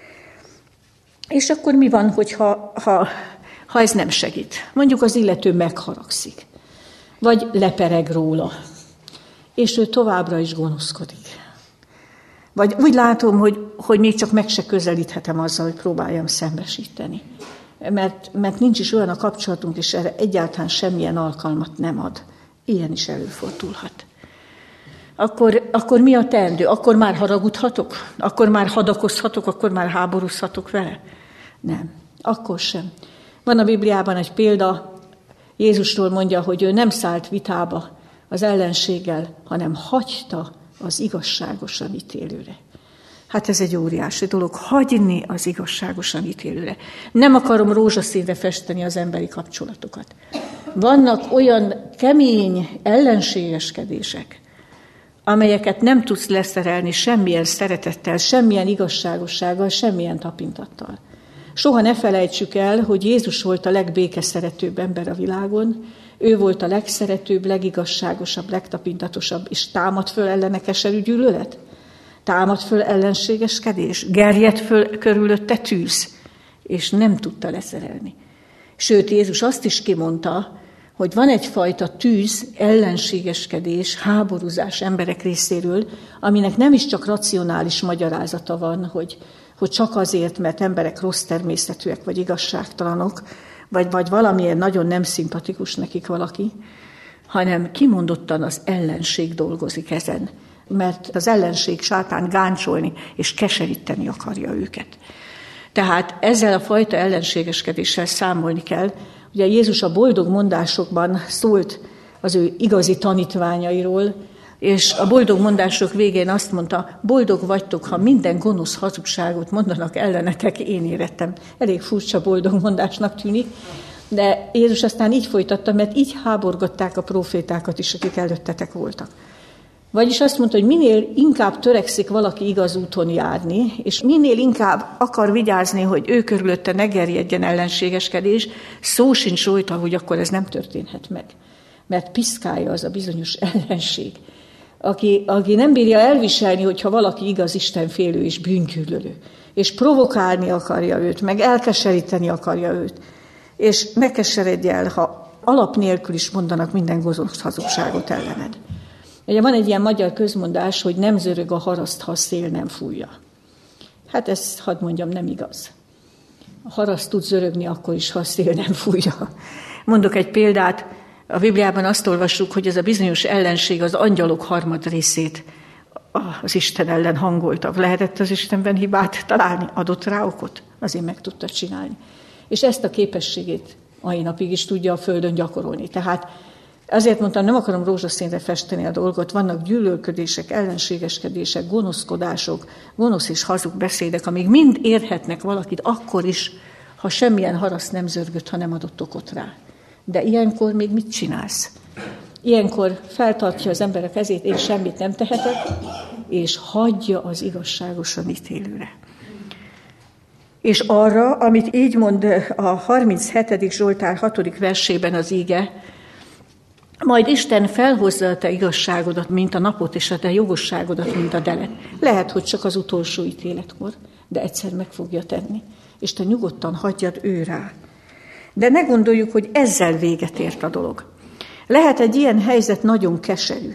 És akkor mi van, hogyha ha, ha ez nem segít? Mondjuk az illető megharagszik, vagy lepereg róla, és ő továbbra is gonoszkodik. Vagy úgy látom, hogy, hogy még csak meg se közelíthetem azzal, hogy próbáljam szembesíteni. Mert, mert nincs is olyan a kapcsolatunk, és erre egyáltalán semmilyen alkalmat nem ad. Ilyen is előfordulhat. Akkor, akkor mi a teendő? Akkor már haragudhatok? Akkor már hadakozhatok? Akkor már háborúzhatok vele? Nem, akkor sem. Van a Bibliában egy példa, Jézusról mondja, hogy ő nem szállt vitába az ellenséggel, hanem hagyta az igazságosan ítélőre. Hát ez egy óriási dolog, hagyni az igazságosan ítélőre. Nem akarom rózsaszínre festeni az emberi kapcsolatokat. Vannak olyan kemény ellenségeskedések, amelyeket nem tudsz leszerelni semmilyen szeretettel, semmilyen igazságossággal, semmilyen tapintattal. Soha ne felejtsük el, hogy Jézus volt a legbékeszeretőbb ember a világon, ő volt a legszeretőbb, legigazságosabb, legtapintatosabb, és támad föl ellene keserű gyűlölet? Támad föl ellenségeskedés? Gerjedt föl körülötte tűz? És nem tudta leszerelni. Sőt, Jézus azt is kimondta, hogy van egyfajta tűz, ellenségeskedés, háborúzás emberek részéről, aminek nem is csak racionális magyarázata van, hogy, hogy csak azért, mert emberek rossz természetűek, vagy igazságtalanok, vagy, vagy valamilyen nagyon nem szimpatikus nekik valaki, hanem kimondottan az ellenség dolgozik ezen, mert az ellenség sátán gáncsolni és keseríteni akarja őket. Tehát ezzel a fajta ellenségeskedéssel számolni kell. Ugye Jézus a boldog mondásokban szólt az ő igazi tanítványairól, És a boldog mondások végén azt mondta, boldog vagytok, ha minden gonosz hazugságot mondanak ellenetek, én érettem. Elég furcsa boldog mondásnak tűnik, de Jézus aztán így folytatta, mert így háborgatták a profétákat is, akik előttetek voltak. Vagyis azt mondta, hogy minél inkább törekszik valaki igaz úton járni, és minél inkább akar vigyázni, hogy ő körülötte ne gerjedjen ellenségeskedés, szó sincs rajta, hogy akkor ez nem történhet meg. Mert piszkálja az a bizonyos ellenség, aki, aki nem bírja elviselni, hogyha valaki igaz istenfélő és bűngyűlölő, és provokálni akarja őt, meg elkeseríteni akarja őt, és ne keseredj el, ha alap nélkül is mondanak minden gonosz hazugságot ellened. Ugye van egy ilyen magyar közmondás, hogy nem zörög a haraszt, ha a szél nem fújja. Hát ezt, hadd mondjam, nem igaz. A haraszt tud zörögni akkor is, ha a szél nem fújja. Mondok egy példát. A Bibliában azt olvassuk, hogy ez a bizonyos ellenség az angyalok harmad részét az Isten ellen hangolta. Lehetett az Istenben hibát találni? Adott rá okot? Azért meg tudta csinálni. És ezt a képességét mai napig is tudja a Földön gyakorolni. Tehát azért mondtam, nem akarom rózsaszínre festeni a dolgot, vannak gyűlölködések, ellenségeskedések, gonoszkodások, gonosz és hazug beszédek, amik mind érhetnek valakit akkor is, ha semmilyen haraszt nem zörgött, ha nem adott okot rá. De ilyenkor még mit csinálsz? Ilyenkor feltartja az ember a kezét, én semmit nem tehetek, és hagyja az igazságosan ítélőre. És arra, amit így mond a harminchetedik Zsoltár hatodik versében az íge, majd Isten felhozza a te igazságodat, mint a napot, és a te jogosságodat, mint a delet. Lehet, hogy csak az utolsó ítéletkor, de egyszer meg fogja tenni, és te nyugodtan hagyjad ő rá. De ne gondoljuk, hogy ezzel véget ért a dolog. Lehet egy ilyen helyzet nagyon keserű,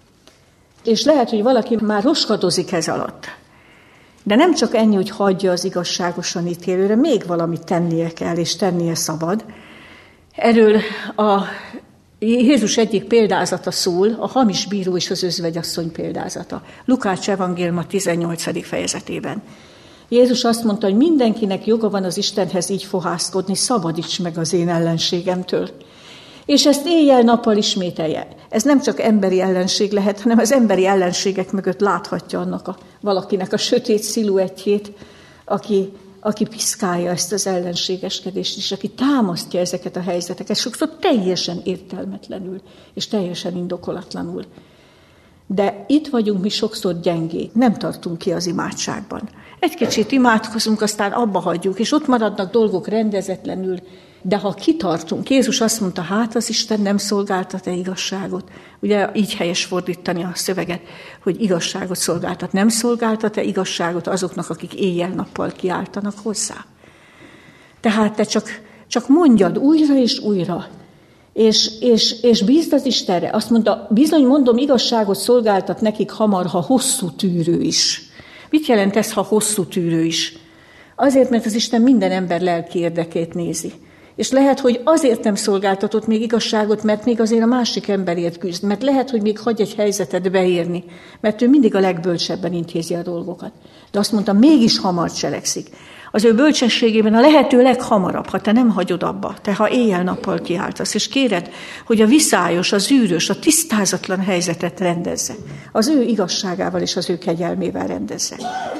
és lehet, hogy valaki már roskadozik ez alatt. De nem csak ennyi, hogy hagyja az igazságosan ítélőre, még valamit tennie kell, és tennie szabad. Erről a Jézus egyik példázata szól, a hamis bíró és az özvegyasszony példázata. Lukács evangéliuma tizennyolcadik fejezetében. Jézus azt mondta, hogy mindenkinek joga van az Istenhez így fohászkodni, szabadíts meg az én ellenségemtől. És ezt éjjel-nappal ismételje. Ez nem csak emberi ellenség lehet, hanem az emberi ellenségek mögött láthatja annak a, valakinek a sötét sziluettjét, aki, aki piszkálja ezt az ellenségeskedést, és aki támasztja ezeket a helyzeteket, sokszor teljesen értelmetlenül, és teljesen indokolatlanul. De itt vagyunk mi sokszor gyengék, nem tartunk ki az imádságban. Egy kicsit imádkozunk, aztán abba hagyjuk, és ott maradnak dolgok rendezetlenül, de ha kitartunk, Jézus azt mondta, hát az Isten nem szolgáltat-e igazságot? Ugye így helyes fordítani a szöveget, hogy igazságot szolgáltat. Nem szolgáltat-e igazságot azoknak, akik éjjel-nappal kiáltanak hozzá? Tehát te csak, csak mondjad újra és újra, és, és, és bízd az Istenre. Azt mondta, bizony mondom, igazságot szolgáltat nekik hamar, ha hosszú tűrő is. Mit jelent ez, ha hosszú tűrő is? Azért, mert az Isten minden ember lelki érdekét nézi. És lehet, hogy azért nem szolgáltatott még igazságot, mert még azért a másik emberért küzd, mert lehet, hogy még hagy egy helyzetet beérni, mert ő mindig a legbölcsebben intézi a dolgokat. De azt mondta, mégis hamar cselekszik. Az ő bölcsességében a lehető leghamarabb, ha te nem hagyod abba, te ha éjjel-nappal kiáltasz, és kéred, hogy a viszályos, az űrös, a tisztázatlan helyzetet rendezze. Az ő igazságával és az ő kegyelmével rendezze.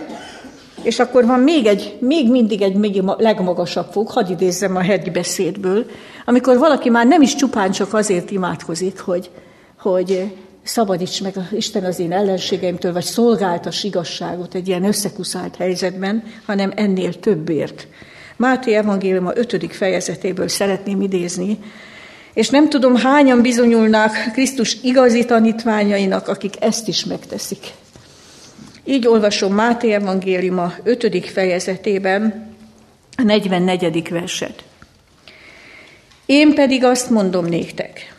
És akkor van még egy, még mindig egy még legmagasabb fok, hadd idézzem a hegyi beszédből, amikor valaki már nem is csupán csak azért imádkozik, hogy, hogy szabadíts meg Isten az én ellenségeimtől, vagy szolgáltass igazságot egy ilyen összekuszált helyzetben, hanem ennél többért. Máté evangéliuma ötödik fejezetéből szeretném idézni, és nem tudom, hányan bizonyulnak Krisztus igazi tanítványainak, akik ezt is megteszik. Így olvasom Máté evangéliuma ötödik fejezetében a negyvennegyedik verset. Én pedig azt mondom néktek,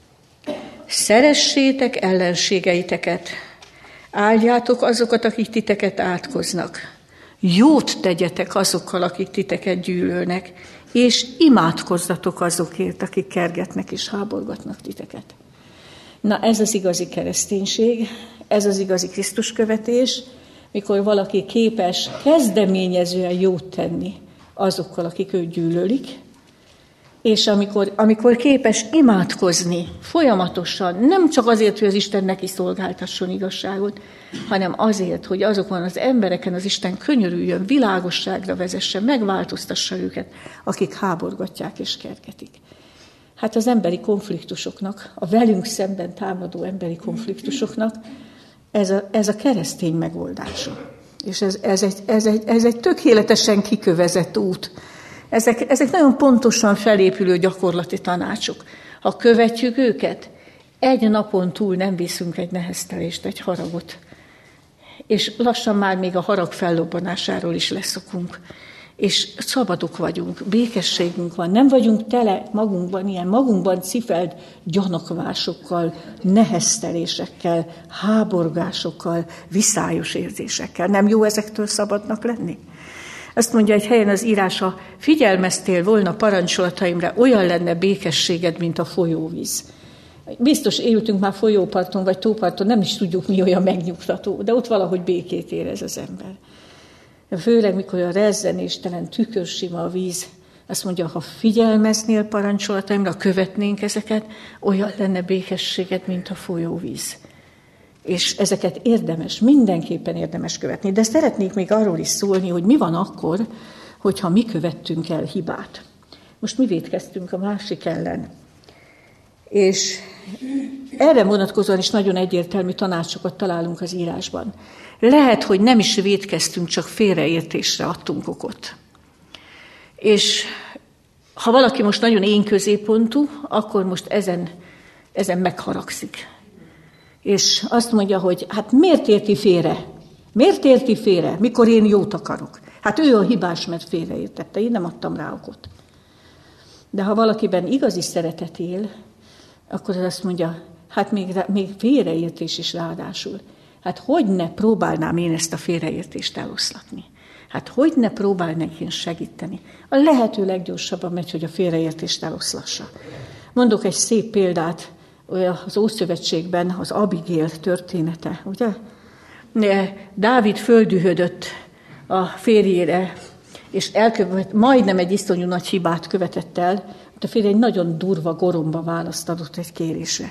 szeressétek ellenségeiteket, áldjátok azokat, akik titeket átkoznak, jót tegyetek azokkal, akik titeket gyűlölnek, és imádkozzatok azokért, akik kergetnek és háborgatnak titeket. Na ez az igazi kereszténység, ez az igazi Krisztus követés, mikor valaki képes kezdeményezően jót tenni azokkal, akik őt gyűlölik, És amikor, amikor képes imádkozni folyamatosan, nem csak azért, hogy az Isten neki szolgáltasson igazságot, hanem azért, hogy azokon az embereken az Isten könyörüljön, világosságra vezessen, megváltoztassa őket, akik háborgatják és kergetik. Hát az emberi konfliktusoknak, a velünk szemben támadó emberi konfliktusoknak ez a, ez a keresztény megoldása. És ez, ez, egy, ez, egy, ez egy tökéletesen kikövezett út. Ezek, ezek nagyon pontosan felépülő gyakorlati tanácsok. Ha követjük őket, egy napon túl nem viszünk egy neheztelést, egy haragot. És lassan már még a harag fellobbanásáról is leszokunk. És szabadok vagyunk, békességünk van, nem vagyunk tele magunkban ilyen magunkban cifelt gyanakvásokkal, neheztelésekkel, háborgásokkal, viszályos érzésekkel. Nem jó ezektől szabadnak lenni? Azt mondja egy helyen az írása, figyelmeztél volna parancsolataimra, olyan lenne békességed, mint a folyóvíz. Biztos éltünk már folyóparton vagy tóparton, nem is tudjuk, mi olyan megnyugtató, de ott valahogy békét érez az ember. Főleg, mikor a rezzenéstelen, tükörsima a víz, azt mondja, ha figyelmeznél parancsolataimra, követnénk ezeket, olyan lenne békességed, mint a folyóvíz. És ezeket érdemes, mindenképpen érdemes követni. De szeretnék még arról is szólni, hogy mi van akkor, hogyha mi követtünk el hibát. Most mi vétkeztünk a másik ellen. És erre vonatkozóan is nagyon egyértelmű tanácsokat találunk az írásban. Lehet, hogy nem is vétkeztünk, csak félreértésre adtunk okot. És ha valaki most nagyon én középpontú, akkor most ezen, ezen megharagszik. És azt mondja, hogy hát miért érti félre? Miért érti félre, mikor én jót akarok? Hát ő a hibás, mert félreértette, én nem adtam rá okot. De ha valakiben igazi szeretet él, akkor az azt mondja, hát még, még félreértés is ráadásul. Hát hogy ne próbálnám én ezt a félreértést eloszlatni? Hát hogy ne próbálnék én segíteni? A lehető leggyorsabban megy, hogy a félreértést eloszlassa. Mondok egy szép példát, az Ószövetségben az Abigail története, ugye? Dávid földühödött a férjére, és elkövet, majdnem egy iszonyú nagy hibát követett el, a férje egy nagyon durva goromba választ adott egy kérésre.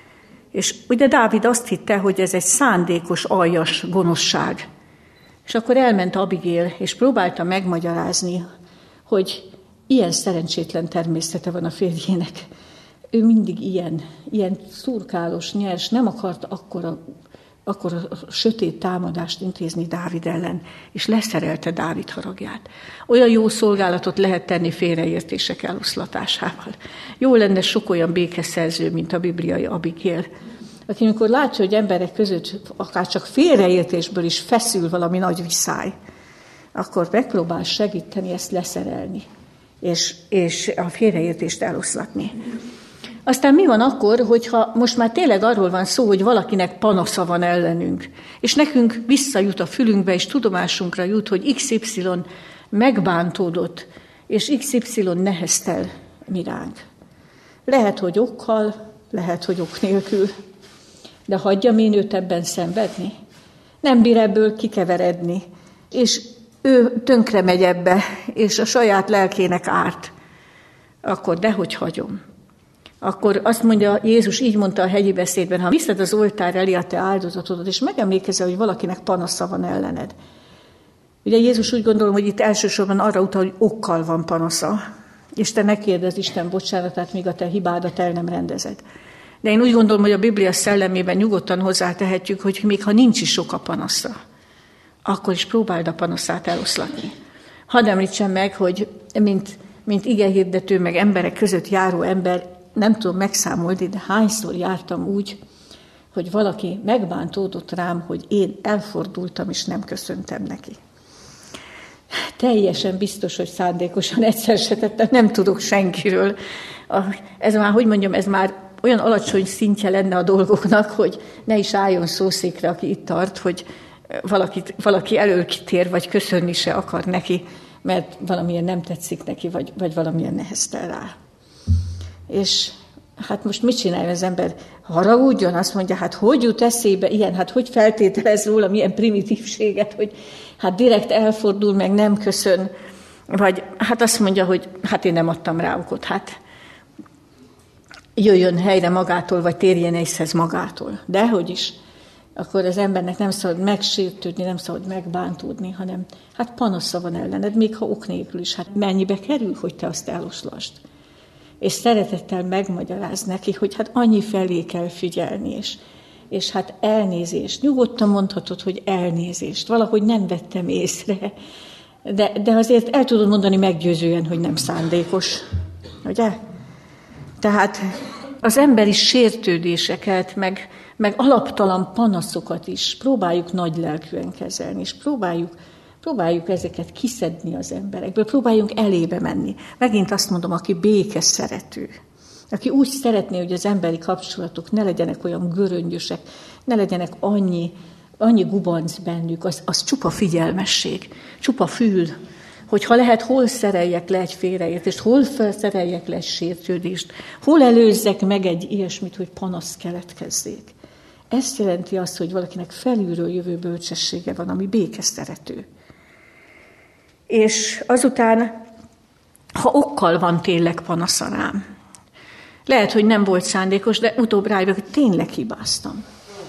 És ugye Dávid azt hitte, hogy ez egy szándékos, aljas gonoszság. És akkor elment Abigail, és próbálta megmagyarázni, hogy ilyen szerencsétlen természete van a férjének. Ő mindig ilyen, ilyen szurkálós, nyers, nem akart akkora, akkora sötét támadást intézni Dávid ellen, és leszerelte Dávid haragját. Olyan jó szolgálatot lehet tenni félreértések eloszlatásával. Jó lenne sok olyan békeszerző, mint a bibliai Abigail, aki amikor látja, hogy emberek között akár csak félreértésből is feszül valami nagy viszály, akkor megpróbál segíteni ezt leszerelni, és, és a félreértést eloszlatni. Aztán mi van akkor, hogyha most már tényleg arról van szó, hogy valakinek panasza van ellenünk, és nekünk visszajut a fülünkbe, és tudomásunkra jut, hogy iksz ipszilon megbántódott, és iksz ipszilon neheztel mi ránk. Lehet, hogy okkal, lehet, hogy ok nélkül, de hagyjam én őt ebben szenvedni? Nem bír ebből kikeveredni, és ő tönkre megy ebbe, és a saját lelkének árt. Akkor dehogy hagyom. Akkor azt mondja, Jézus így mondta a hegyi beszédben, ha viszed az oltár elé a te áldozatodat, és megemlékezel, hogy valakinek panasza van ellened. Ugye Jézus úgy gondolom, hogy itt elsősorban arra utal, hogy okkal van panasza, és te ne kérdezz Isten bocsánatát, míg a te hibádat el nem rendezed. De én úgy gondolom, hogy a Biblia szellemében nyugodtan hozzátehetjük, hogy még ha nincs is sok a panasza, akkor is próbáld a panaszát eloszlatni. Hadd említsem meg, hogy mint, mint igehirdető, meg emberek között járó ember, nem tudom megszámolni, de hányszor jártam úgy, hogy valaki megbántódott rám, hogy én elfordultam, és nem köszöntem neki. Teljesen biztos, hogy szándékosan egyszer se tettem, nem tudok senkiről. Ez már, hogy mondjam, ez már olyan alacsony szintje lenne a dolgoknak, hogy ne is álljon szószékre, aki itt tart, hogy valakit, valaki elől kitér, vagy köszönni se akar neki, mert valamilyen nem tetszik neki, vagy, vagy valamilyen neheztel rá. És hát most mit csinálja az ember? Haragudjon, azt mondja, hát hogy jut eszébe ilyen, hát hogy feltételez róla milyen primitívséget, hogy hát direkt elfordul, meg nem köszön. Vagy hát azt mondja, hogy hát én nem adtam rá okot, hát jöjjön helyre magától, vagy térjen észhez magától. Dehogy is. Akkor az embernek nem szabad megsértődni, nem szabad megbántódni, hanem hát panasza van ellened, még ha ok nélkül is. Hát mennyibe kerül, hogy te azt eloslasd? És szeretettel megmagyaráz neki, hogy hát annyi felé kell figyelni, és, és hát elnézést. Nyugodtan mondhatod, hogy elnézést. Valahogy nem vettem észre, de, de azért el tudod mondani meggyőzően, hogy nem szándékos. Ugye? Tehát az emberi sértődéseket, meg, meg alaptalan panaszokat is próbáljuk nagy lelkűen kezelni, és próbáljuk, próbáljuk ezeket kiszedni az emberekből, próbáljunk elébe menni. Megint azt mondom, aki béke szerető, aki úgy szeretné, hogy az emberi kapcsolatok ne legyenek olyan göröngyösek, ne legyenek annyi, annyi gubanc bennük, az, az csupa figyelmesség, csupa fül, hogy ha lehet, hol szereljek le egy félreértést, hol felszereljek le egy sértődést, hol előzzek meg egy ilyesmit, hogy panasz keletkezzék. Ez jelenti azt, hogy valakinek felülről jövő bölcsessége van, ami békeszerető. És azután, ha okkal van tényleg panasza rám, lehet, hogy nem volt szándékos, de utóbb rájövök, hogy tényleg hibáztam.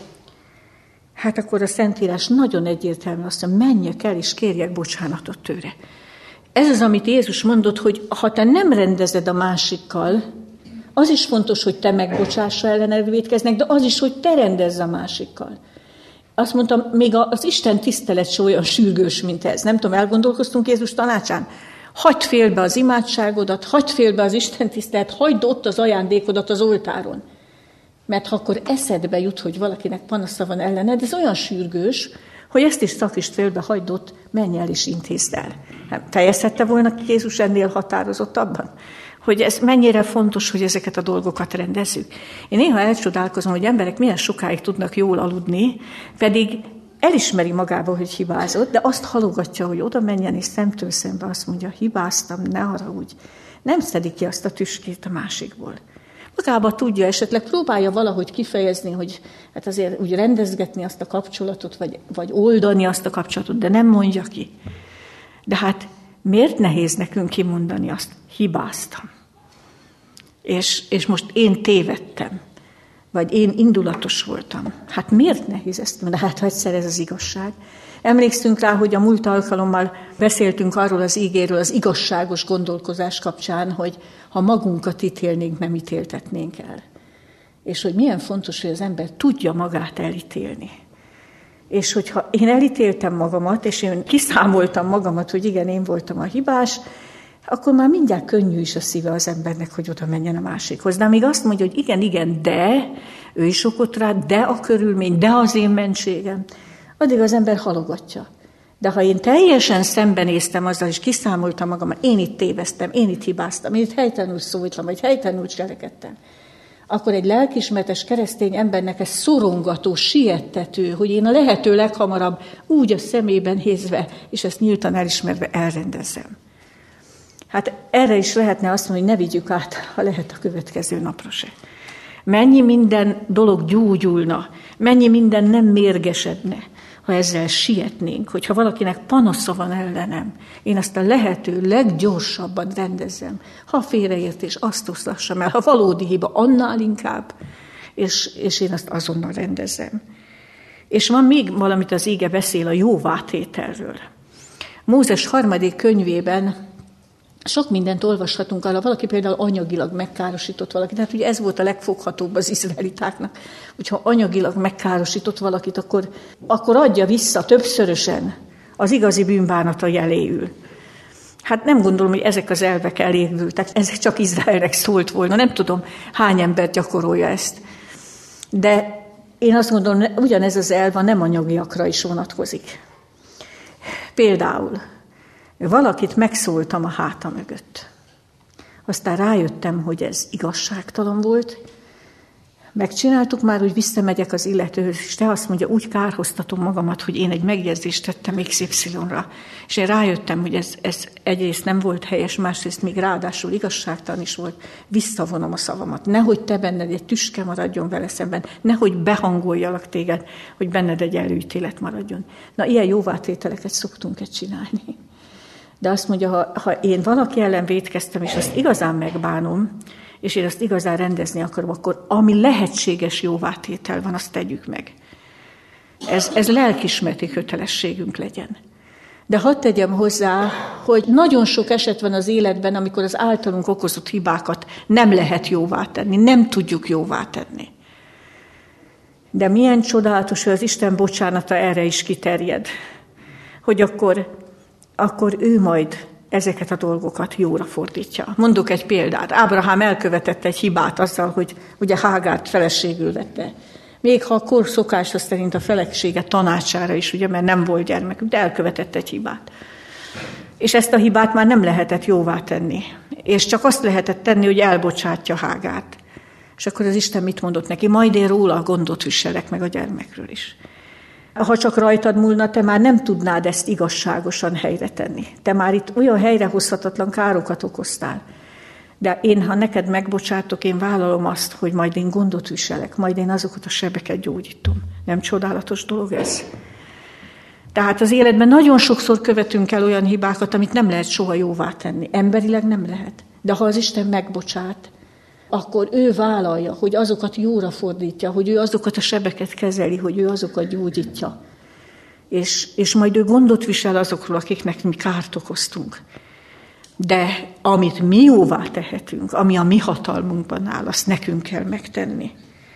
Hát akkor a Szentírás nagyon egyértelmű azt mondja, menjek el és kérjek bocsánatot tőle. Ez az, amit Jézus mondott, hogy ha te nem rendezed a másikkal, az is fontos, hogy te megbocsássa ellened vétkeznek, de az is, hogy te rendezz a másikkal. Azt mondtam, még az Isten tisztelet se olyan sürgős, mint ez. Nem tudom, elgondolkoztunk Jézus tanácsán? Hagyd félbe az imádságodat, hagyd félbe az Isten tisztelet, hagyd ott az ajándékodat az oltáron. Mert ha akkor eszedbe jut, hogy valakinek panasza van ellened, ez olyan sürgős, hogy ezt is szakítsd félbe, hagyd ott, menj el és intézd el. Fejezhette volna Jézus ennél határozottabban? Hogy ez mennyire fontos, hogy ezeket a dolgokat rendezzük. Én néha elcsodálkozom, hogy emberek milyen sokáig tudnak jól aludni, pedig elismeri magába, hogy hibázott, de azt halogatja, hogy oda menjen, és szemtől szembe azt mondja, hibáztam, ne haragudj. Nem szedik ki azt a tüskét a másikból. Magába tudja, esetleg próbálja valahogy kifejezni, hogy hát azért úgy rendezgetni azt a kapcsolatot, vagy, vagy oldani azt a kapcsolatot, de nem mondja ki. De hát miért nehéz nekünk kimondani azt? Hibáztam. És, és most én tévedtem. Vagy én indulatos voltam. Hát miért nehéz ezt mondani? Hát ha egyszer ez az igazság. Emlékszünk rá, hogy a múlt alkalommal beszéltünk arról az ígéről, az igazságos gondolkozás kapcsán, hogy ha magunkat ítélnénk, nem ítéltetnénk el. És hogy milyen fontos, hogy az ember tudja magát elítélni. És hogyha én elítéltem magamat, és én kiszámoltam magamat, hogy igen, én voltam a hibás, akkor már mindjárt könnyű is a szíve az embernek, hogy oda menjen a másikhoz. De amíg azt mondja, hogy igen, igen, de, ő is okot rá, de a körülmény, de az én mentségem, addig az ember halogatja. De ha én teljesen szembenéztem azzal, és kiszámoltam magam, én itt téveztem, én itt hibáztam, én itt helytelenül szóltam, vagy helytelenül cselekedtem, akkor egy lelkiismeretes keresztény embernek ez szorongató, siettető, hogy én a lehető leghamarabb úgy a szemében hézve, és ezt nyíltan elismerve elrendezzem. Hát erre is lehetne azt mondani, hogy ne vigyük át, ha lehet a következő napra se. Mennyi minden dolog gyógyulna, mennyi minden nem mérgesedne, ha ezzel sietnénk, hogyha valakinek panasza van ellenem, én azt a lehető leggyorsabban rendezzem. Ha félreértés, azt oszlassam el, ha valódi hiba, annál inkább, és, és én azt azonnal rendezem. És van még valamit, az íge beszél a jóvátételről. Mózes harmadik könyvében sok mindent olvashatunk arra, valaki például anyagilag megkárosított valakit. Tehát ugye ez volt a legfoghatóbb az izraelitáknak. Hogyha anyagilag megkárosított valakit, akkor, akkor adja vissza többszörösen, az igazi bűnbánata jeléül. Hát nem gondolom, hogy ezek az elvek elégültek. Ez csak Izraelnek szólt volna. Nem tudom, hány ember gyakorolja ezt. De én azt gondolom, ugyanez az elv a nem anyagiakra is vonatkozik. Például valakit megszóltam a háta mögött. Aztán rájöttem, hogy ez igazságtalan volt. Megcsináltuk már, hogy visszamegyek az illetőhöz, és te azt mondja, úgy kárhoztatom magamat, hogy én egy megjegyzést tettem iksz ipszilonra. És én rájöttem, hogy ez, ez egyrészt nem volt helyes, másrészt még ráadásul igazságtalan is volt. Visszavonom a szavamat. Nehogy te benned egy tüske maradjon vele szemben, nehogy behangoljalak téged, hogy benned egy előítélet maradjon. Na, ilyen jóvátételeket szoktunk-e csinálni? De azt mondja, ha, ha én valaki ellen vétkeztem, és azt igazán megbánom, és én azt igazán rendezni akarom, akkor ami lehetséges jóvátétel van, azt tegyük meg. Ez, ez lelkiismereti kötelességünk legyen. De hadd tegyem hozzá, hogy nagyon sok eset van az életben, amikor az általunk okozott hibákat nem lehet jóvá tenni, nem tudjuk jóvá tenni. De milyen csodálatos, hogy az Isten bocsánata erre is kiterjed, hogy akkor, akkor ő majd ezeket a dolgokat jóra fordítja. Mondok egy példát. Ábrahám elkövetett egy hibát azzal, hogy ugye Hágárt feleségül vette. Még ha a kor szokása szerint a felesége tanácsára is, ugye, mert nem volt gyermekük, de elkövetett egy hibát. És ezt a hibát már nem lehetett jóvá tenni. És csak azt lehetett tenni, hogy elbocsátja Hágárt. És akkor az Isten mit mondott neki? Majd én róla a gondot viselek, meg a gyermekről is. Ha csak rajtad múlna, te már nem tudnád ezt igazságosan helyre tenni. Te már itt olyan helyrehozhatatlan károkat okoztál. De én, ha neked megbocsátok, én vállalom azt, hogy majd én gondot viselek, majd én azokat a sebeket gyógyítom. Nem csodálatos dolog ez? Tehát az életben nagyon sokszor követünk el olyan hibákat, amit nem lehet soha jóvá tenni. Emberileg nem lehet. De ha az Isten megbocsát, akkor ő vállalja, hogy azokat jóra fordítja, hogy ő azokat a sebeket kezeli, hogy ő azokat gyógyítja. És, és majd ő gondot visel azokról, akiknek mi kárt okoztunk. De amit mi jóvá tehetünk, ami a mi hatalmunkban áll, azt nekünk kell megtenni.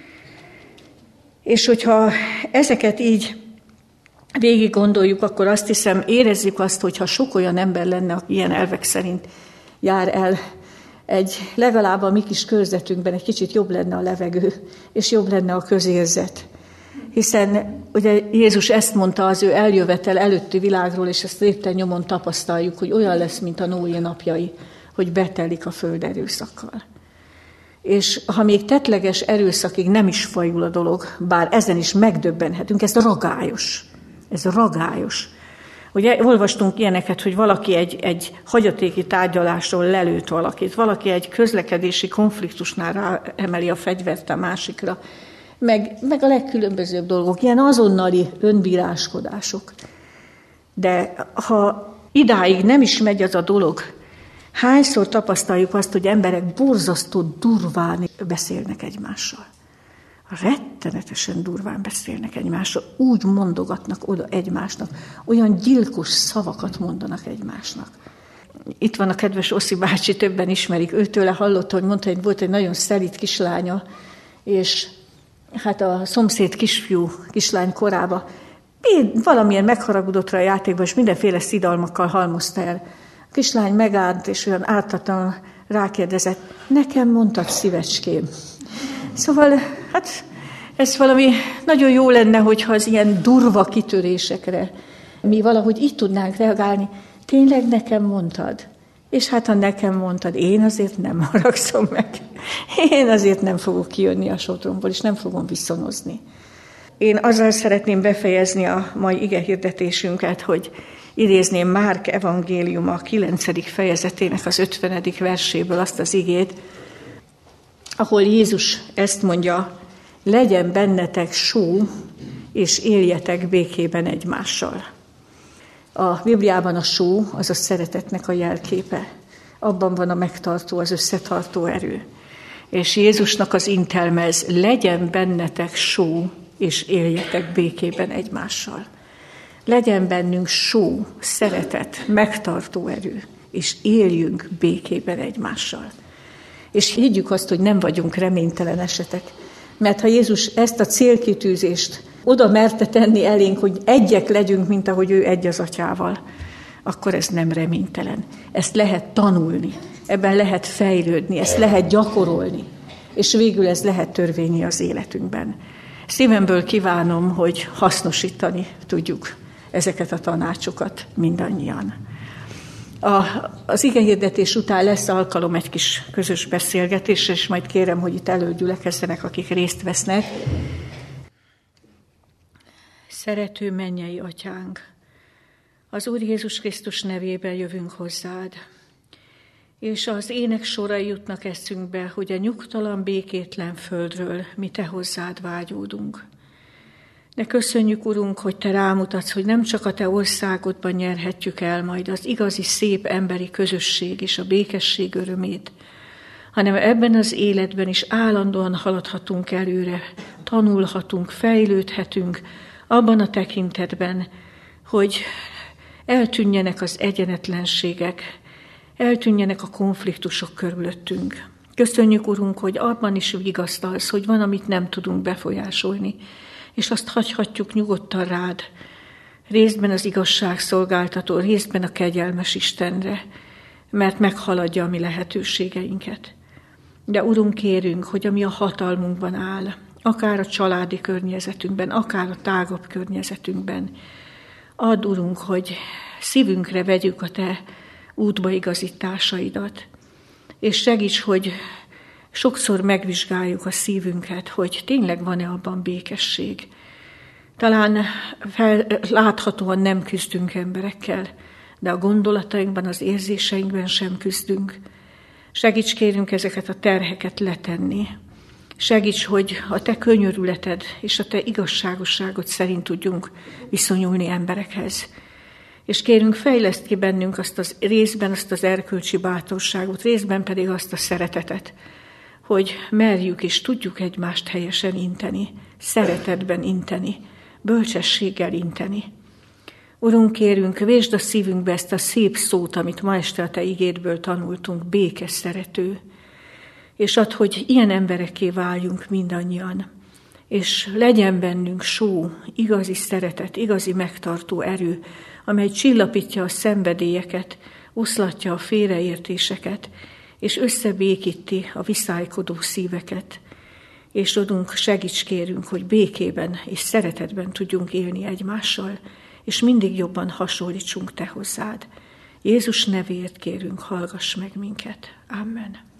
És hogyha ezeket így végig gondoljuk, akkor azt hiszem, érezzük azt, hogyha sok olyan ember lenne, aki ilyen elvek szerint jár el, egy legalább a mi kis körzetünkben egy kicsit jobb lenne a levegő, és jobb lenne a közérzet. Hiszen ugye Jézus ezt mondta az ő eljövetel előtti világról, és ezt lépten nyomon tapasztaljuk, hogy olyan lesz, mint a Noé napjai, hogy betelik a föld erőszakkal. És ha még tettleges erőszakig nem is fajul a dolog, bár ezen is megdöbbenhetünk, ez ragályos. Ez ragályos. Ugye olvastunk ilyeneket, hogy valaki egy, egy hagyatéki tárgyalásról lelőtt valakit, valaki egy közlekedési konfliktusnál emeli a fegyvert a másikra, meg, meg a legkülönbözőbb dolgok, ilyen azonnali önbíráskodások. De ha idáig nem is megy az a dolog, hányszor tapasztaljuk azt, hogy emberek borzasztó durván beszélnek egymással. Rettenetesen durván beszélnek egymással, úgy mondogatnak oda egymásnak, olyan gyilkos szavakat mondanak egymásnak. Itt van a kedves Oszi bácsi, többen ismerik, őtőle hallottam, hogy mondta, hogy volt egy nagyon szelíd kislánya, és hát a szomszéd kisfiú, kislány korába valamilyen megharagudott rá a játékba, és mindenféle szidalmakkal halmozta el. A kislány megállt, és olyan ártatlan rákérdezett, nekem mondtad, szívecském. Szóval, hát ez valami nagyon jó lenne, hogyha az ilyen durva kitörésekre mi valahogy így tudnánk reagálni. Tényleg nekem mondtad? És hát ha nekem mondtad, én azért nem haragszom meg. Én azért nem fogok kijönni a sotromból, és nem fogom viszonozni. Én azzal szeretném befejezni a mai igehirdetésünket, hogy idézném Márk evangéliuma kilencedik fejezetének az ötvenedik verséből azt az igét, ahol Jézus ezt mondja, legyen bennetek só, és éljetek békében egymással. A Bibliában a só az a szeretetnek a jelképe. Abban van a megtartó, az összetartó erő. És Jézusnak az intelmez, legyen bennetek só, és éljetek békében egymással. Legyen bennünk só, szeretet, megtartó erő, és éljünk békében egymással. És higgyük azt, hogy nem vagyunk reménytelen esetek. Mert ha Jézus ezt a célkitűzést oda merte tenni elénk, hogy egyek legyünk, mint ahogy ő egy az atyával, akkor ez nem reménytelen. Ezt lehet tanulni, ebben lehet fejlődni, ezt lehet gyakorolni, és végül ez lehet törvényi az életünkben. Szívemből kívánom, hogy hasznosítani tudjuk ezeket a tanácsokat mindannyian. A, az igehirdetés után lesz alkalom egy kis közös beszélgetésre, és majd kérem, hogy itt elődgyülekezzenek, akik részt vesznek. Szerető mennyei atyánk, az Úr Jézus Krisztus nevében jövünk hozzád, és az ének sorai jutnak eszünkbe, hogy a nyugtalan, békétlen földről mi te hozzád vágyódunk. De köszönjük, Urunk, hogy Te rámutatsz, hogy nem csak a Te országodban nyerhetjük el majd az igazi szép emberi közösség és a békesség örömét, hanem ebben az életben is állandóan haladhatunk előre, tanulhatunk, fejlődhetünk abban a tekintetben, hogy eltűnjenek az egyenetlenségek, eltűnjenek a konfliktusok körülöttünk. Köszönjük, Urunk, hogy abban is vigasztalsz, hogy van, amit nem tudunk befolyásolni, és azt hagyhatjuk nyugodtan rád, részben az igazságszolgáltató, részben a kegyelmes Istenre, mert meghaladja a mi lehetőségeinket. De Urunk, kérünk, hogy ami a hatalmunkban áll, akár a családi környezetünkben, akár a tágabb környezetünkben, add, Urunk, hogy szívünkre vegyük a Te útbaigazításaidat, és segíts, hogy sokszor megvizsgáljuk a szívünket, hogy tényleg van-e abban békesség. Talán fel, láthatóan nem küzdünk emberekkel, de a gondolatainkban, az érzéseinkben sem küzdünk. Segíts, kérünk, ezeket a terheket letenni. Segíts, hogy a Te könyörületed és a Te igazságosságod szerint tudjunk viszonyulni emberekhez. És kérünk, fejleszt ki bennünk azt az részben azt az erkölcsi bátorságot, részben pedig azt a szeretetet, hogy merjük és tudjuk egymást helyesen inteni, szeretetben inteni, bölcsességgel inteni. Urunk, kérünk, vésd a szívünkbe ezt a szép szót, amit ma este a Te igédből tanultunk, béke szerető, és add, hogy ilyen emberekké váljunk mindannyian, és legyen bennünk só, igazi szeretet, igazi megtartó erő, amely csillapítja a szenvedélyeket, oszlatja a félreértéseket, és összebékíti a viszálykodó szíveket. És tudunk, segíts, kérünk, hogy békében és szeretetben tudjunk élni egymással, és mindig jobban hasonlítsunk Te hozzád. Jézus nevéért kérünk, hallgass meg minket. Amen.